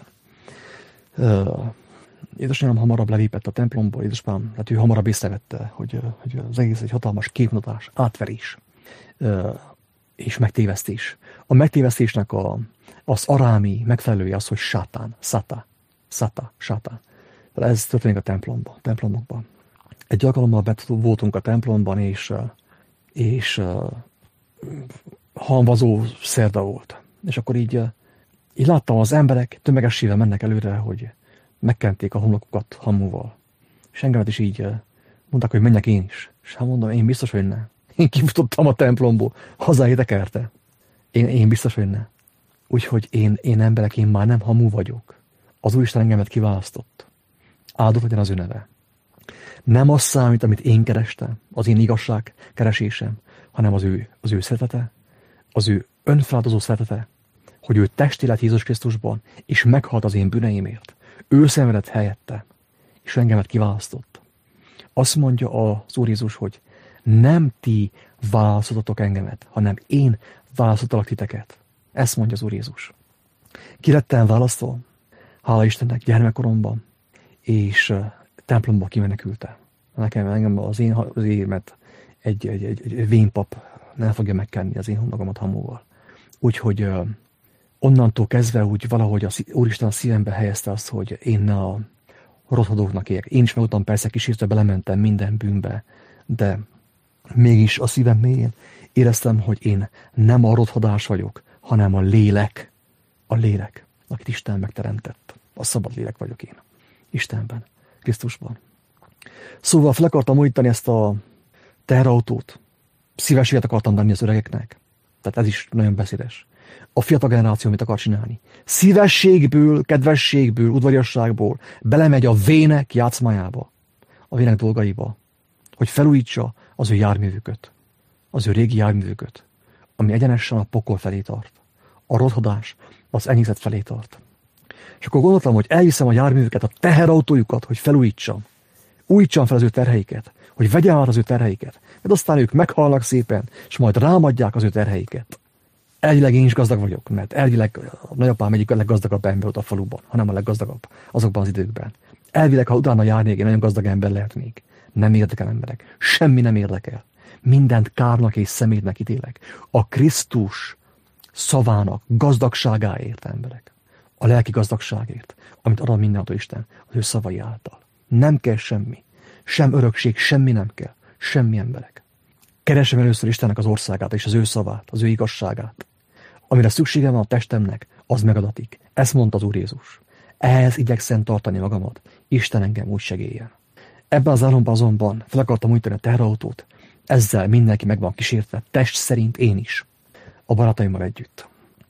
Édesanyám hamarabb lelépett a templomból, édesapám, hát ő hamarabb észrevette, hogy az egész egy hatalmas képmutatás, átverés és megtévesztés. A megtévesztésnek az arámi megfelelője az, hogy sátán, sátán. Ez történik a templomokban. Egy alkalommal voltunk a templomban, és hamvazó szerda volt. És akkor így láttam, az emberek tömegessével mennek előre, hogy megkenték a homlokukat hamuval. És engemet is így mondták, hogy menjek én is. És hát mondom, én biztos, hogy ne. Én kifutottam a templomból, hazaérdekerte. Én biztos, hogy ne. Úgyhogy én emberek, én már nem hamu vagyok. Az Úristen engemet kiválasztott. Áldott legyen az ő neve. Nem az számít, amit én kerestem, az én igazság keresésem, hanem az ő szeretete, az ő önfeláldozó szeretete, hogy ő testi lett Jézus Krisztusban, és meghalt az én bűneimért. Ő szenvedett helyette, és engemet kiválasztott. Azt mondja az Úr Jézus, hogy nem ti választottatok engemet, hanem én választottalak titeket. Ezt mondja az Úr Jézus. Ki lettem választva? Hála Istennek, gyermekkoromban, és templomba kimenekültem. Engem az émet egy vénpap nem fogja megkenni az én magamat hamuval. Úgyhogy onnantól kezdve úgy valahogy az Úristen a szívembe helyezte azt, hogy én ne a rothadóknak éljek. Én is meg voltam persze kísértve, belementem minden bűnbe, de mégis a szívem mélyén éreztem, hogy én nem a rothadás vagyok, hanem a lélek, akit Isten megteremtett. A szabad lélek vagyok én. Istenben, Krisztusban. Szóval fel akartam újítani ezt a teherautót. Szívességet akartam tenni az öregeknek. Tehát ez is nagyon beszédes. A fiatal generáció mit akar csinálni? Szívességből, kedvességből, udvariasságból belemegy a vének játszmájába, a vének dolgaiba, hogy felújítsa az ő járművüket, az ő régi járművüket, ami egyenesen a pokol felé tart. A rothadás az enyészet felé tart. És akkor gondoltam, hogy elviszem a járművüket, a teherautójukat, hogy felújítsam. Újítsam fel az ő terheiket, hogy vegye át az ő terheiket. Mert aztán ők meghalnak szépen, és majd rámadják az ő terheiket. Elvileg én is gazdag vagyok, mert elvileg a nagyapám egyik a leggazdagabb ember ott a faluban, hanem a leggazdagabb azokban az időkben. Elvileg, ha utána járnék, én nagyon gazdag ember lehetnék. Nem érdekel emberek. Semmi nem érdekel. Mindent kárnak és szemétnek ítélek. A Krisztus szavának gazdagságáért, emberek. A lelki gazdagságért, amit ad mindenható Isten az ő szavai által. Nem kell semmi. Sem örökség, semmi nem kell. Semmi, emberek. Keresem először Istennek az országát és az ő szavát, az ő igazságát. Amire szükségem van a testemnek, az megadatik. Ezt mondta az Úr Jézus. Ehhez igyekszem tartani magamat. Isten engem úgy segéljen. Ebben az álomban azonban fel akartam újítani a teherautót. Ezzel mindenki meg van kísértve, test szerint én is. A barátaimmal együtt.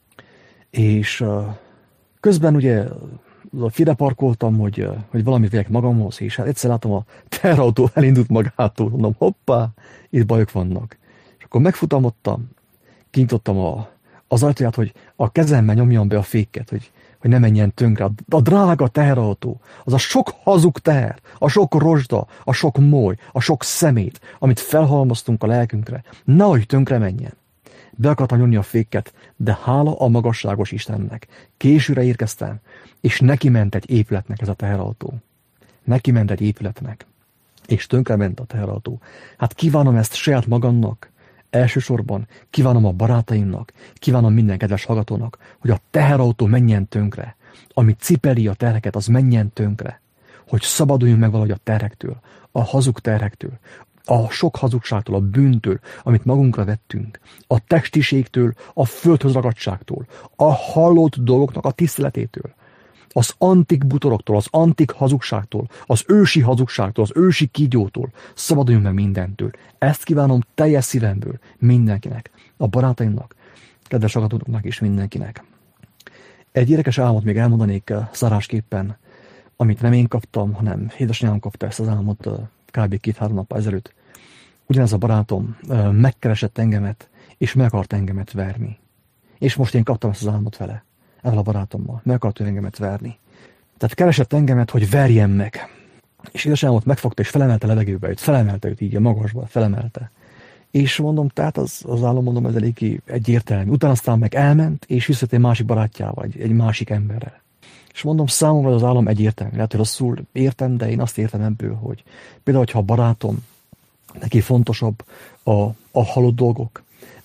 És közben ugye félre parkoltam, hogy valamit vegyek magamhoz, és hát egyszer látom, a teherautó elindult magától, mondom, hoppá, itt bajok vannak. És akkor megfutamodtam, kinyitottam az ajtaját, hogy a kezemmel nyomjam be a féket, hogy ne menjen tönkre. A drága teherautó, az a sok hazug teher, a sok rozsda, a sok moly, a sok szemét, amit felhalmoztunk a lelkünkre, nehogy tönkre menjen. be akartam nyomni a féket, de hála a magasságos Istennek. Későre érkeztem, és neki ment egy épületnek ez a teherautó. Neki ment egy épületnek, és tönkrement a teherautó. Hát kívánom ezt saját magamnak, elsősorban kívánom a barátaimnak, kívánom minden kedves hallgatónak, hogy a teherautó menjen tönkre, ami cipeli a terheket, az menjen tönkre, hogy szabaduljunk meg valahogy a terhektől, a hazug terhektől, a sok hazugságtól, a bűntől, amit magunkra vettünk, a testiségtől, a földhöz ragadtságtól, a hallott dolgoknak a tiszteletétől, az antik butoroktól, az antik hazugságtól, az ősi hazugságtól, az ősi kígyótól, szabaduljunk meg mindentől. Ezt kívánom teljes szívemből mindenkinek, a barátaimnak, kedves hallgatóknak is mindenkinek. Egy érdekes álmot még elmondanék zárásképpen, amit nem én kaptam, hanem édesanyám kapta ezt az álmot kb. 2-3 nappal ezelőtt. Ugyanez a barátom megkeresett engemet, és meg akart engemet verni. És most én kaptam ezt az álmot vele, ezzel a barátommal. Meg akart engemet verni. Tehát keresett engemet, hogy verjem meg. És édesanyámot megfogta, és felemelte levegőbe őt. Felemelte őt így a magasba, felemelte. És mondom, tehát az álom, mondom, ez eléggé egyértelmű. Utána aztán meg elment, és visszajött egy másik barátjával, egy másik emberrel. És mondom, számomra az álom egyértelmű. Lehet, hogy rosszul értem, de én azt értem ebből, hogy például, hogyha a barátom, neki fontosabb a halott dolgok,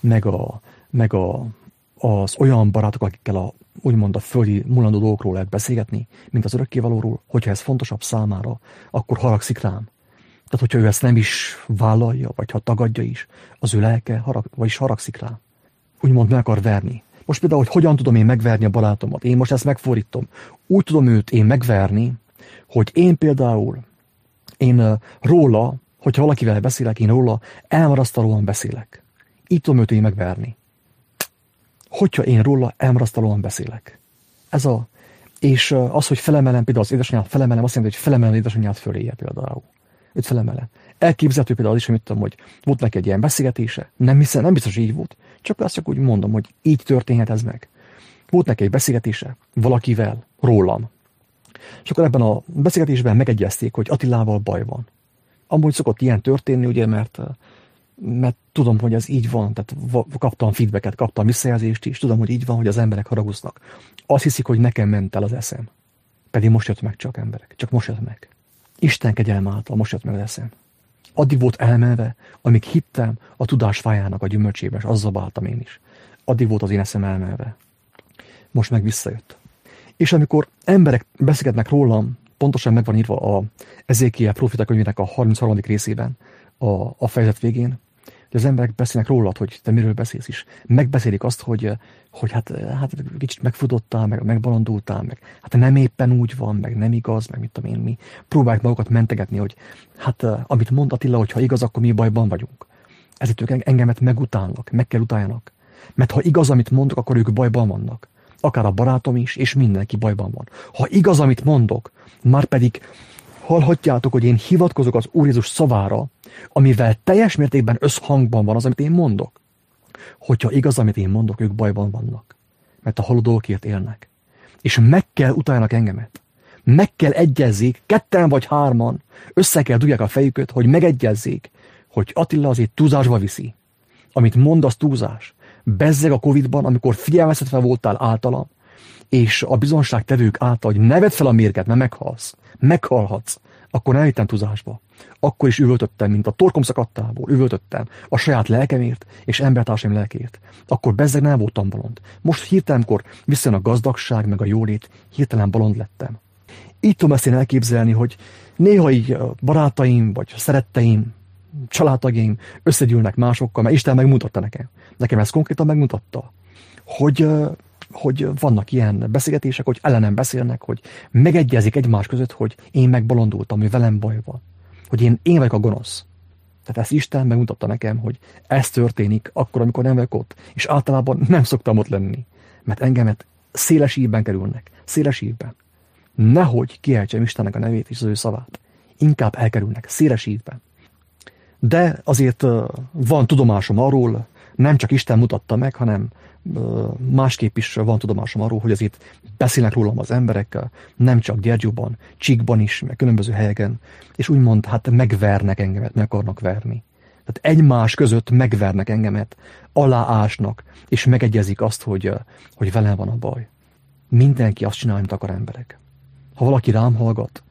meg az olyan barátok, akikkel úgymond a földi mulandó dolgokról lehet beszélgetni, mint az örökkévalóról, hogyha ez fontosabb számára, akkor haragszik rám. Tehát, hogyha ő ezt nem is vállalja, vagy ha tagadja is, az ő lelke vagyis haragszik rá. Úgymond meg akar verni. Most például, hogy hogyan tudom én megverni a barátomat? Én most ezt megfordítom. Úgy tudom őt én megverni, hogy én például, róla, hogyha valakivel beszélek, én róla elmarasztalóan beszélek. Így tudom őt én megverni. Hogyha én róla elmarasztalóan beszélek. És az, hogy felemelem, például az édesanyját felemelem, azt jelenti, hogy felemelem az édesanyját föléje például. Őt felemelem. Elképzelhető például is, hogy mit tudom, hogy volt neki egy ilyen beszélgetése. Nem biztos, hogy így volt. Csak úgy mondom, hogy így történhet ez meg. Volt neki egy beszélgetése valakivel, rólam. És akkor ebben a beszélgetésben megegyezték, hogy Attilával baj van. Amúgy szokott ilyen történni, ugye, mert tudom, hogy ez így van, tehát kaptam feedbacket, kaptam visszajelzést is, tudom, hogy így van, hogy az emberek haragudnak. Azt hiszik, hogy nekem ment el az eszem. Pedig most jött meg csak emberek, csak most jött meg. Isten kegyelme által most jött meg az eszem. Addig volt elmenve, amíg hittem a tudás fájának a gyümölcsében, és azzal báltam én is. Addig volt az én eszem elmenve. Most meg visszajött. És amikor emberek beszélgetnek rólam, pontosan meg van írva a Ezékiel próféta könyvének a 33. részében, a fejezet végén, hogy az emberek beszélnek rólad, hogy te miről beszélsz is. Megbeszélik azt, hogy hát kicsit megfutottál, meg megbalondultál, meg hát nem éppen úgy van, meg nem igaz, meg mit tudom én mi. Próbálják magukat mentegetni, hogy hát amit mond Attila, hogy ha igaz, akkor mi bajban vagyunk. Ezért ők engemet megutálnak, meg kell utáljanak. Mert ha igaz, amit mondok, akkor ők bajban vannak. Akár a barátom is, és mindenki bajban van. Ha igaz, amit mondok, már pedig hallhatjátok, hogy én hivatkozok az Úr Jézus szavára, amivel teljes mértékben összhangban van az, amit én mondok. Hogyha igaz, amit én mondok, ők bajban vannak. Mert a halott dolgokért élnek. És meg kell utáljanak engemet. Meg kell egyezzék, 2 vagy 3 össze kell dugják a fejüket, hogy megegyezzék, hogy Attila azért túlzásba viszi. Amit mond, az túlzás. Bezzeg a Covid-ban, amikor figyelmeztetve voltál általam, és a bizonságtevők által, hogy ne vedd fel a mérget, mert meghalsz. Meghalhatsz. Akkor nem jöttem túlzásba. Akkor is üvöltöttem, mint a torkom szakadtából. Üvöltöttem a saját lelkemért és embertársaim lelkért. Akkor bezzeg nem voltam bolond. Most hirtelenkor visszajön a gazdagság, meg a jólét, hirtelen bolond lettem. Így tudom ezt én elképzelni, hogy néha így barátaim, vagy szeretteim, családtagjaim összegyűlnek másokkal, mert Isten megmutatta nekem. Nekem ezt konkrétan megmutatta, hogy vannak ilyen beszélgetések, hogy ellenem beszélnek, hogy megegyezik egymás között, hogy én megbolondultam, hogy velem baj van. Hogy én vagyok a gonosz. Tehát ezt Isten megmutatta nekem, hogy ez történik akkor, amikor nem vagyok ott. És általában nem szoktam ott lenni. Mert engemet széles ívben kerülnek. Széles ívben. Nehogy kiejtsem Istennek a nevét és az ő szavát. Inkább elkerülnek. Széles ívben. De azért van tudomásom arról, nem csak Isten mutatta meg, hanem másképp is van tudomásom arról, hogy azért beszélnek rólam az emberek, nem csak Gyergyóban, Csíkban is, meg különböző helyeken, és úgymond hát megvernek engemet, meg akarnak verni. Tehát Tehát egymás között megvernek engemet, aláásnak, és megegyezik azt, hogy velem van a baj. Mindenki azt csinál, amit akar, emberek. Ha valaki rám hallgat,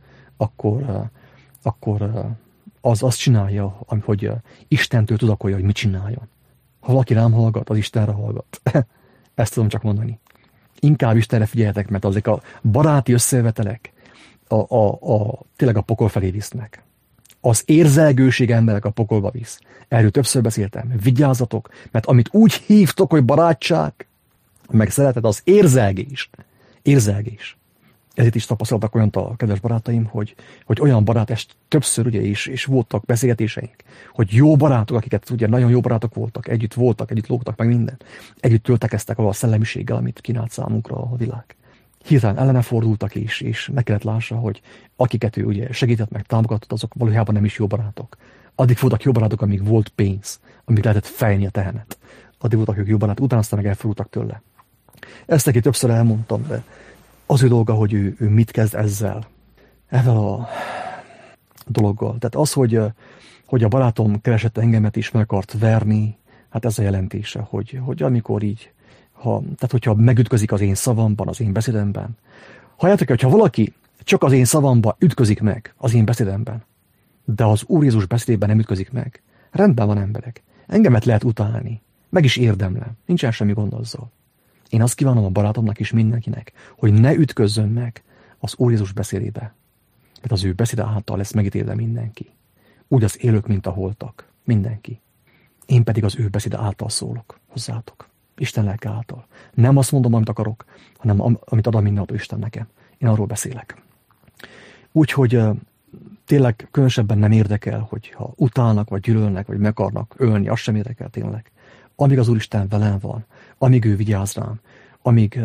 akkor az azt csinálja, hogy Istentől tudakolja, hogy mit csináljon. Ha valaki rám hallgat, az Istenre hallgat. Ezt tudom csak mondani. Inkább Istenre figyeljetek, mert azok a baráti összevetelek tényleg a pokol felé visznek. Az érzelgőség emberek a pokolba visz. Erről többször beszéltem. Vigyázzatok, mert amit úgy hívtok, hogy barátság, meg szeretet, az érzelgés. Érzelgés. Ezért is tapasztaltak olyan a kedves barátaim, hogy olyan barát, ezt többször ugye és voltak beszélgetéseink, hogy jó barátok, akiket ugye nagyon jó barátok voltak, együtt lógtak meg minden. Együtt töltekeztek a szellemiséggel, amit kínált számunkra a világ. Hirtelen ellene fordultak és meg kellett lássa, hogy akiket ő ugye segített meg, támogatott, azok valójában nem is jó barátok. Addig voltak jó barátok, amíg volt pénz, amíg lehetett fejni a tehenet. Addig voltak ők jó barátok, utána aztán meg elfordultak tőle. Ezt neki többször elmondtam, de az ő dolga, hogy ő mit kezd ezzel a dologgal. Tehát az, hogy a barátom keresett engemet is, meg akart verni, hát ez a jelentése, hogy amikor így, hogyha megütközik az én szavamban, az én beszédemben. Halljátok, hogyha valaki csak az én szavamban ütközik meg, az én beszédemben, de az Úr Jézus beszédében nem ütközik meg, rendben van, emberek. Engemet lehet utálni. Meg is érdemlem. Nincsen semmi gond azzal. Én azt kívánom a barátomnak és mindenkinek, hogy ne ütközzön meg az Úr Jézus beszédébe. Mert az ő beszéde által lesz megítélve mindenki. Úgy az élők, mint a holtak. Mindenki. Én pedig az ő beszéde által szólok hozzátok. Isten lelke által. Nem azt mondom, amit akarok, hanem amit ad a mindenható Isten nekem. Én arról beszélek. Úgyhogy tényleg különösebben nem érdekel, hogyha utálnak, vagy gyűlölnek, vagy meg akarnak ölni, az sem érdekel tényleg. Amíg az Úristen velem van, amíg ő vigyáz rám, amíg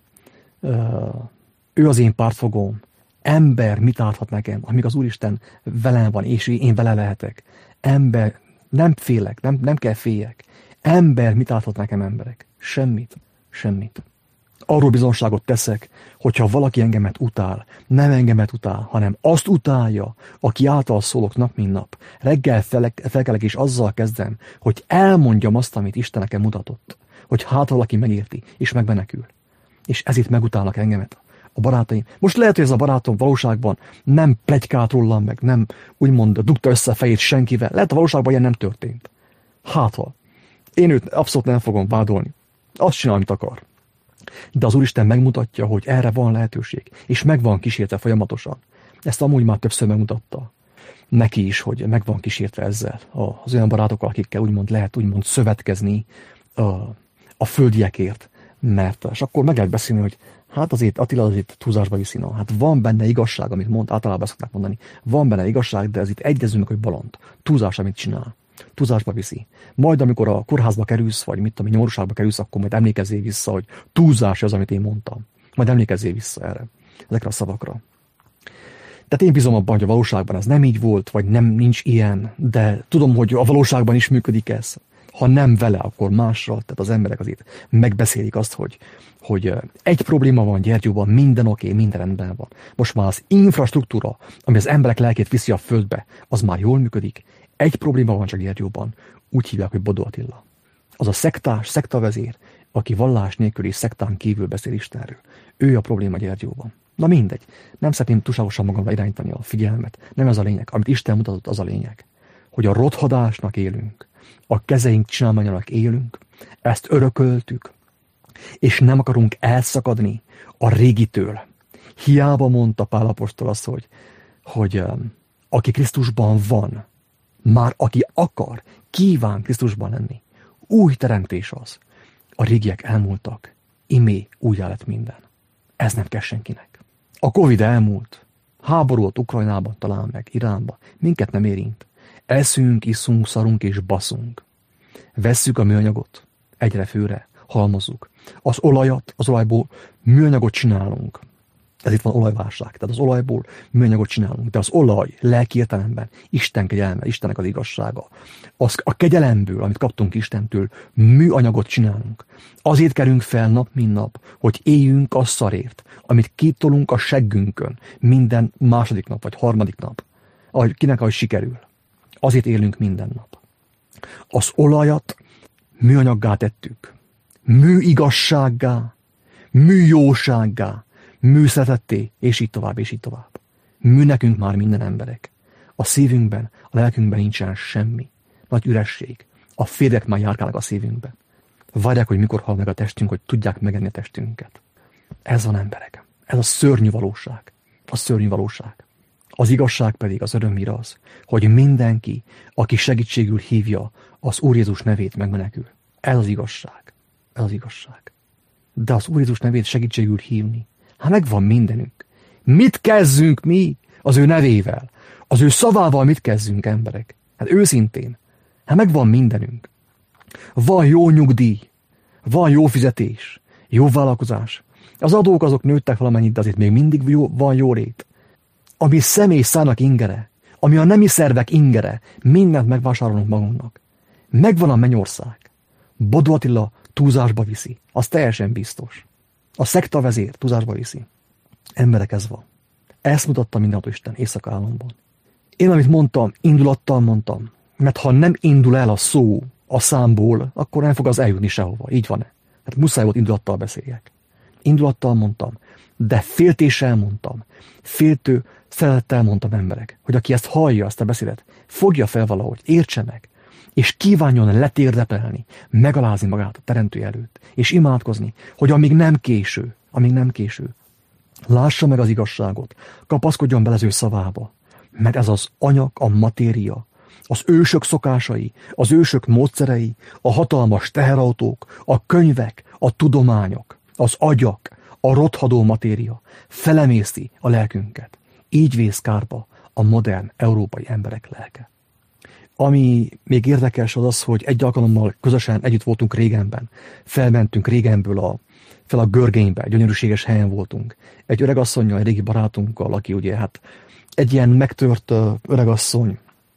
ő az én pártfogóm, ember mit árthat nekem, amíg az Úristen velem van, és én vele lehetek. Ember, nem félek, nem kell féljek. Ember mit árthat nekem, emberek? Semmit. Arról bizonságot teszek, hogyha valaki engemet utál, nem engemet utál, hanem azt utálja, aki által szólok nap, mint nap. Reggel felkelek és azzal kezdem, hogy elmondjam azt, amit Isten nekem mutatott. Hogy hát valaki megérti, és megmenekül. És ezért megutálnak engemet a barátaim. Most lehet, hogy ez a barátom valóságban nem pletykált rólam meg, nem úgymond dugta össze a fejét senkivel. Lehet, a valóságban ilyen nem történt. Hátha. Én őt abszolút nem fogom vádolni. Azt csinál, amit akar. De az Úristen megmutatja, hogy erre van lehetőség, és meg van kísértve folyamatosan. Ezt amúgy már többször megmutatta neki is, hogy meg van kísértve ezzel. Az olyan barátokkal, akikkel lehet szövetkezni a földiekért. És akkor meg lehet beszélni, hogy hát azért Attila azért túlzásba viszi. Hát van benne igazság, amit mond, általában szokták mondani. Van benne igazság, de ez itt egyezünk meg, hogy balant. Túlzás, amit csinál. Túlzásba viszi. Majd amikor a kórházba kerülsz, vagy mit tudom, nyomorúságba kerülsz, akkor majd emlékezzél vissza, hogy túlzás az, amit én mondtam. Majd emlékezzél vissza ezekre a szavakra. Tehát én bízom abban, hogy a valóságban ez nem így volt, vagy nincs ilyen, de tudom, hogy a valóságban is működik ez. Ha nem vele, akkor mással. Tehát az emberek azért megbeszélik azt, hogy egy probléma van Gyergyóban, minden oké, minden rendben van. Most már az infrastruktúra, ami az emberek lelkét viszi a földbe, az már jól működik. Egy probléma van csak Gyergyóban, úgy hívják, hogy Bodó Attila. Az a szektavezér, aki vallás nélkül és szektán kívül beszél Istenről. Ő a probléma Gyergyóban. Na mindegy, nem szeretném túlságosan magamra irányítani a figyelmet. Nem ez a lényeg. Amit Isten mutatott, az a lényeg. Hogy a rothadásnak élünk, a kezeink csinálmányanak élünk, ezt örököltük, és nem akarunk elszakadni a régitől. Hiába mondta Pál apostol azt, hogy aki Krisztusban van, már aki akar, kíván Krisztusban lenni. Új teremtés az. A régiek elmúltak, imé újjá lett minden. Ez nem kell senkinek. A Covid elmúlt. Háború ott Ukrajnában, talán meg Iránban. Minket nem érint. Eszünk, iszunk, szarunk és baszunk. Vesszük a műanyagot, egyre főre, halmozzuk. Az olajból műanyagot csinálunk. Ez itt van olajválság. Tehát az olajból műanyagot csinálunk. De az olaj lelki értelemben Isten kegyelme, Istennek az igazsága. A kegyelemből, amit kaptunk Istentől, műanyagot csinálunk. Azért kerünk fel nap, mint nap, hogy éljünk a szarért, amit kitolunk a seggünkön minden második nap, vagy harmadik nap. Kinek ahogy sikerül. Azért élünk minden nap. Az olajat műanyaggá tettük. Mű igazsággá, mű jósággá, mű szeretetté, és így tovább, és így tovább. Mű nekünk már minden emberek. A szívünkben, a lelkünkben nincsen semmi. Nagy üresség. A férjek már járkálnak a szívünkben. Várják, hogy mikor hal meg a testünk, hogy tudják megenni a testünket. Ez van, emberek. Ez a szörnyű valóság. A szörnyű valóság. Az igazság pedig, az örömhír az, hogy mindenki, aki segítségül hívja az Úr Jézus nevét, megmenekül. Ez az igazság. Ez az igazság. De az Úr Jézus nevét segítségül hívni, hát megvan mindenünk. Mit kezdünk mi az ő nevével? Az ő szavával mit kezdünk, emberek? Hát őszintén. Hát megvan mindenünk. Van jó nyugdíj, van jó fizetés, jó vállalkozás. Az adók azok nőttek valamennyit, de azért még mindig van jó rét. Ami személy szának ingere, ami a nemi szervek ingere, mindent megvásárolunk magunknak. Megvan a mennyország. Bodó Attila túlzásba viszi, az teljesen biztos. A szekta vezér túlzásba viszi. Emberek, ez van. Ezt mutatta mindenható Isten éjszaka álomban. Én, amit mondtam, indulattal mondtam, mert ha nem indul el a szó a számból, akkor nem fog az eljutni sehova. Így van-e? Hát muszáj volt indulattal beszéljek. Indulattal mondtam, de féltéssel mondtam. Féltő szeretettel mondtam, emberek, hogy aki ezt hallja, ezt a beszédet, fogja fel valahogy, értse meg, és kívánjon letérdepelni, megalázni magát a teremtő előtt, és imádkozni, hogy amíg nem késő, lássa meg az igazságot, kapaszkodjon bele az ő szavába, mert ez az anyag, a matéria, az ősök szokásai, az ősök módszerei, a hatalmas teherautók, a könyvek, a tudományok, az agyak, a rothadó matéria felemészti a lelkünket. Így vész kárba a modern európai emberek lelke. Ami még érdekes az az, hogy egy alkalommal közösen együtt voltunk régenben. Felmentünk régenből fel a Görgénybe, gyönyörűséges helyen voltunk. Egy öregasszonnyal, egy régi barátunkkal, aki ugye hát egy ilyen megtört öregasszony.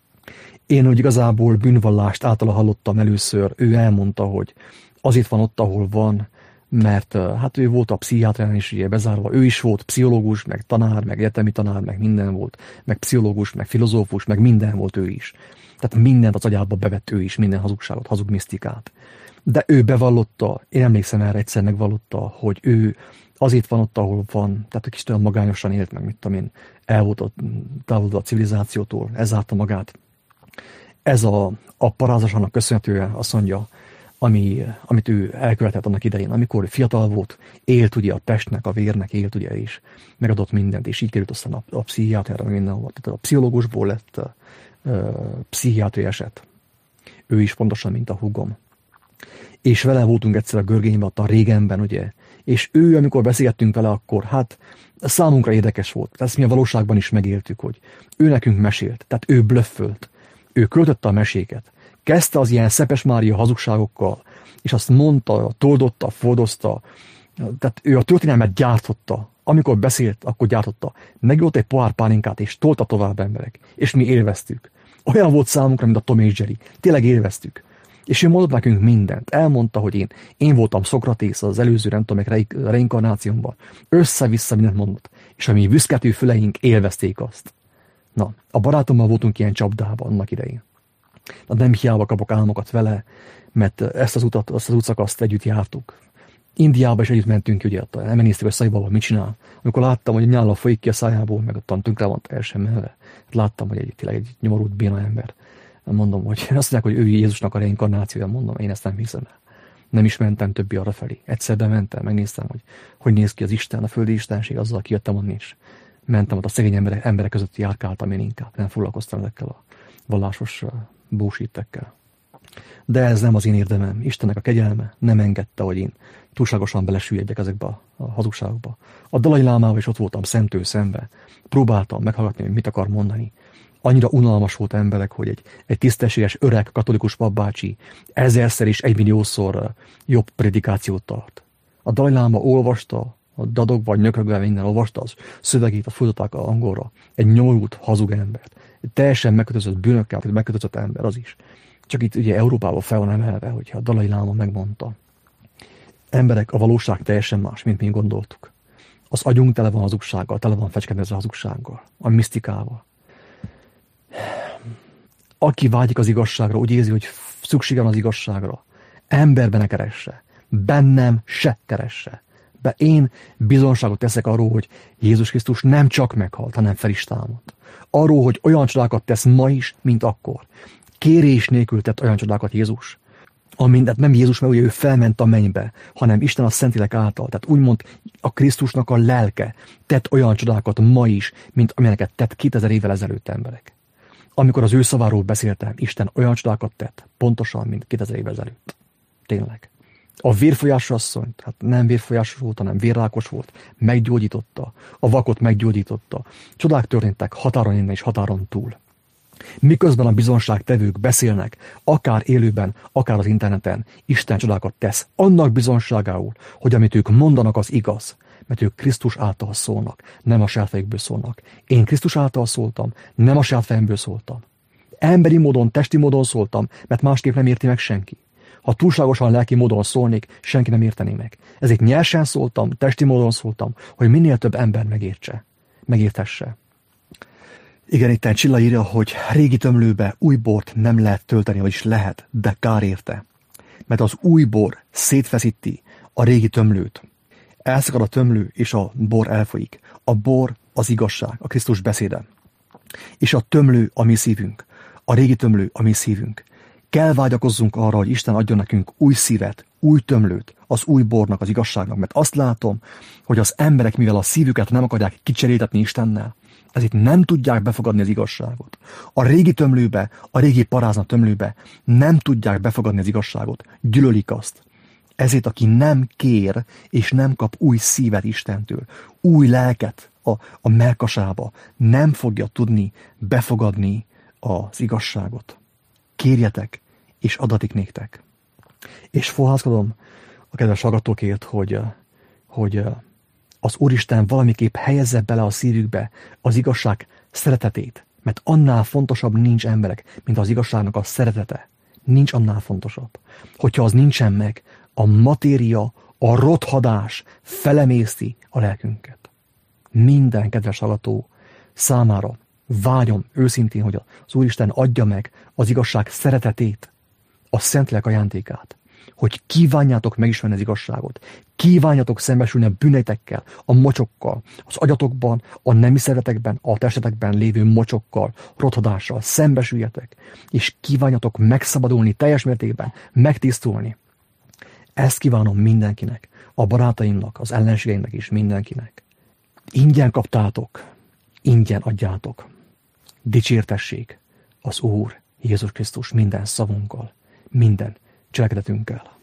Én úgy igazából bűnvallást általa hallottam először. Ő elmondta, hogy azért van ott, ahol van, mert hát ő volt a pszichiátrián is ugye bezárva, ő is volt pszichológus, meg tanár, meg egyetemi tanár, meg minden volt, meg pszichológus, meg filozófus, meg minden volt ő is. Tehát mindent az agyába bevett ő is, minden hazugságot, hazug misztikát. De ő bevallotta, én emlékszem erre, egyszer megvallotta, hogy ő azért van ott, ahol van, tehát kis olyan magányosan élt meg, mit tudom én, el volt távolodva a civilizációtól, ez zárta magát. Ez a parázásának köszönhetően azt mondja, amit ő elkövetett annak idején, amikor fiatal volt, élt ugye a testnek, a vérnek, élt ugye és megadott mindent, és így került aztán a pszichiátriára, mindenhol. Tehát a pszichológusból lett pszichiátri eset. Ő is pontosan, mint a húgom. És vele voltunk egyszer a Görgényben, ott a régenben, ugye, és ő, amikor beszélgettünk vele, akkor hát számunkra érdekes volt. Tehát ezt mi a valóságban is megéltük, hogy ő nekünk mesélt, tehát ő blöffölt. Ő költötte a meséket. Kezdte az ilyen Szepes Mária hazugságokkal, és azt mondta, toldotta, fordozta, tehát ő a történelmet gyártotta. Amikor beszélt, akkor gyártotta. Megjólt egy pohár pálinkát, és tolta tovább, emberek. És mi élveztük. Olyan volt számunkra, mint a Tom és Jerry. Tényleg élveztük. És ő mondott nekünk mindent. Elmondta, hogy én voltam Szokratész az előző, nem tudom, reinkarnációmban. Össze-vissza mindent mondott. És a mi büszkető füleink élvezték azt. Na, a barátommal voltunk ilyen csapdában annak idején. Na, nem hiába kapok álmokat vele, mert ezt az utat, azt az utcakaszt együtt jártuk. Indiába is együtt mentünk, ugye, elmenéztük, hogy Szaibaban mit csinál. Amikor láttam, hogy nyála folyik ki a szájából, meg ottan tönkre van teljesen menve. Láttam, hogy tényleg egy nyomorult béna ember. Mondom, hogy azt mondják, hogy ő Jézusnak a reinkarnációja, mondom, én ezt nem hiszem el. Nem is mentem többi arrafelé. Egyszer bementem, megnéztem, hogy néz ki az Isten, a földi istenség, azzal kijöttem onnan is. Mentem ott a szegény emberek között járkáltam én inkább. Nem foglalkoztam ezekkel a vallásos bullshittekkel. De ez nem az én érdemem. Istennek a kegyelme nem engedte, hogy én túlságosan belesüllyedjek ezekbe a hazugságokba. A Dalai Lámával is ott voltam szemtől szembe. Próbáltam meghallgatni, hogy mit akar mondani. Annyira unalmas volt emberek, hogy egy tisztességes, öreg katolikus papbácsi 1000-szer és 1 milliószor jobb predikációt tart. A Dalai Láma olvasta, a dadogba, nyökögve minden olvasta az szövegét, a fordították angolra. Egy nyomorult, hazug embert. Egy teljesen megkötözött bűnökkel, megkötözött ember az is. Csak itt ugye Európában fel van emelve, hogyha a Dalai Láma megmondta. Emberek, a valóság teljesen más, mint mi gondoltuk. Az agyunk tele van hazugsággal, tele van fecskendezve hazugsággal, a misztikával. Aki vágyik az igazságra, úgy érzi, hogy szüksége van az igazságra, emberben ne keresse, bennem se keresse. De én bizonságot teszek arról, hogy Jézus Krisztus nem csak meghalt, hanem fel is támadt. Arról, hogy olyan csodákat tesz ma is, mint akkor. Kérés nélkül tett olyan csodákat Jézus, amint nem Jézus, mert ugye ő felment a mennybe, hanem Isten a Szentlélek által. Tehát úgymond a Krisztusnak a lelke tett olyan csodákat ma is, mint amilyeneket tett 2000 évvel ezelőtt emberek. Amikor az ő szaváról beszéltem, Isten olyan csodákat tett, pontosan, mint 2000 évvel ezelőtt. Tényleg. A vérfolyású asszony, hát nem vérfolyásos volt, hanem vérrákos volt, meggyógyította, a vakot meggyógyította. Csodák történtek határon innen és határon túl. Miközben a bizonságtevők beszélnek, akár élőben, akár az interneten, Isten csodákat tesz, annak bizonságául, hogy amit ők mondanak, az igaz, mert ők Krisztus által szólnak, nem a saját fejükből szólnak. Én Krisztus által szóltam, nem a saját fejemből szóltam. Emberi módon, testi módon szóltam, mert másképp nem érti meg senki. Ha túlságosan lelki módon szólnék, senki nem értené meg. Ezért nyersen szóltam, testi módon szóltam, hogy minél több ember megértesse. Igen, itten Csilla írja, hogy régi tömlőbe új bort nem lehet tölteni, vagyis lehet, de kár érte. Mert az új bor szétfeszíti a régi tömlőt. Elszakad a tömlő, és a bor elfolyik. A bor az igazság, a Krisztus beszéde. És a tömlő a mi szívünk. A régi tömlő a mi szívünk. Kell vágyakozzunk arra, hogy Isten adjon nekünk új szívet, új tömlőt, az új bornak, az igazságnak. Mert azt látom, hogy az emberek, mivel a szívüket nem akarják kicseréltetni Istennel, ezért nem tudják befogadni az igazságot. A régi tömlőbe, a régi parázna tömlőbe nem tudják befogadni az igazságot. Gyűlölik azt. Ezért, aki nem kér és nem kap új szívet Istentől, új lelket a mellkasába, nem fogja tudni befogadni az igazságot. Kérjetek, és adatik néktek. És fohászkodom a kedves hallgatókért, hogy az Úristen valamiképp helyezze bele a szívükbe az igazság szeretetét, mert annál fontosabb nincs emberek, mint az igazságnak a szeretete. Nincs annál fontosabb. Hogyha az nincsen meg, a matéria, a rothadás felemészti a lelkünket. Minden kedves hallgató számára vágyom őszintén, hogy az Úristen adja meg az igazság szeretetét, a Szentlélek ajándékát, hogy kívánjátok megismerni az igazságot, kívánjátok szembesülni a bűneitekkel, a mocsokkal, az agyatokban, a nemi szervetekben, a testetekben lévő mocsokkal, rothadással szembesüljetek, és kívánjatok megszabadulni teljes mértékben, megtisztulni. Ezt kívánom mindenkinek, a barátaimnak, az ellenségeimnek is mindenkinek. Ingyen kaptátok, ingyen adjátok. Dicsértessék az Úr Jézus Krisztus minden szavunkkal, minden cselekedetünkkel.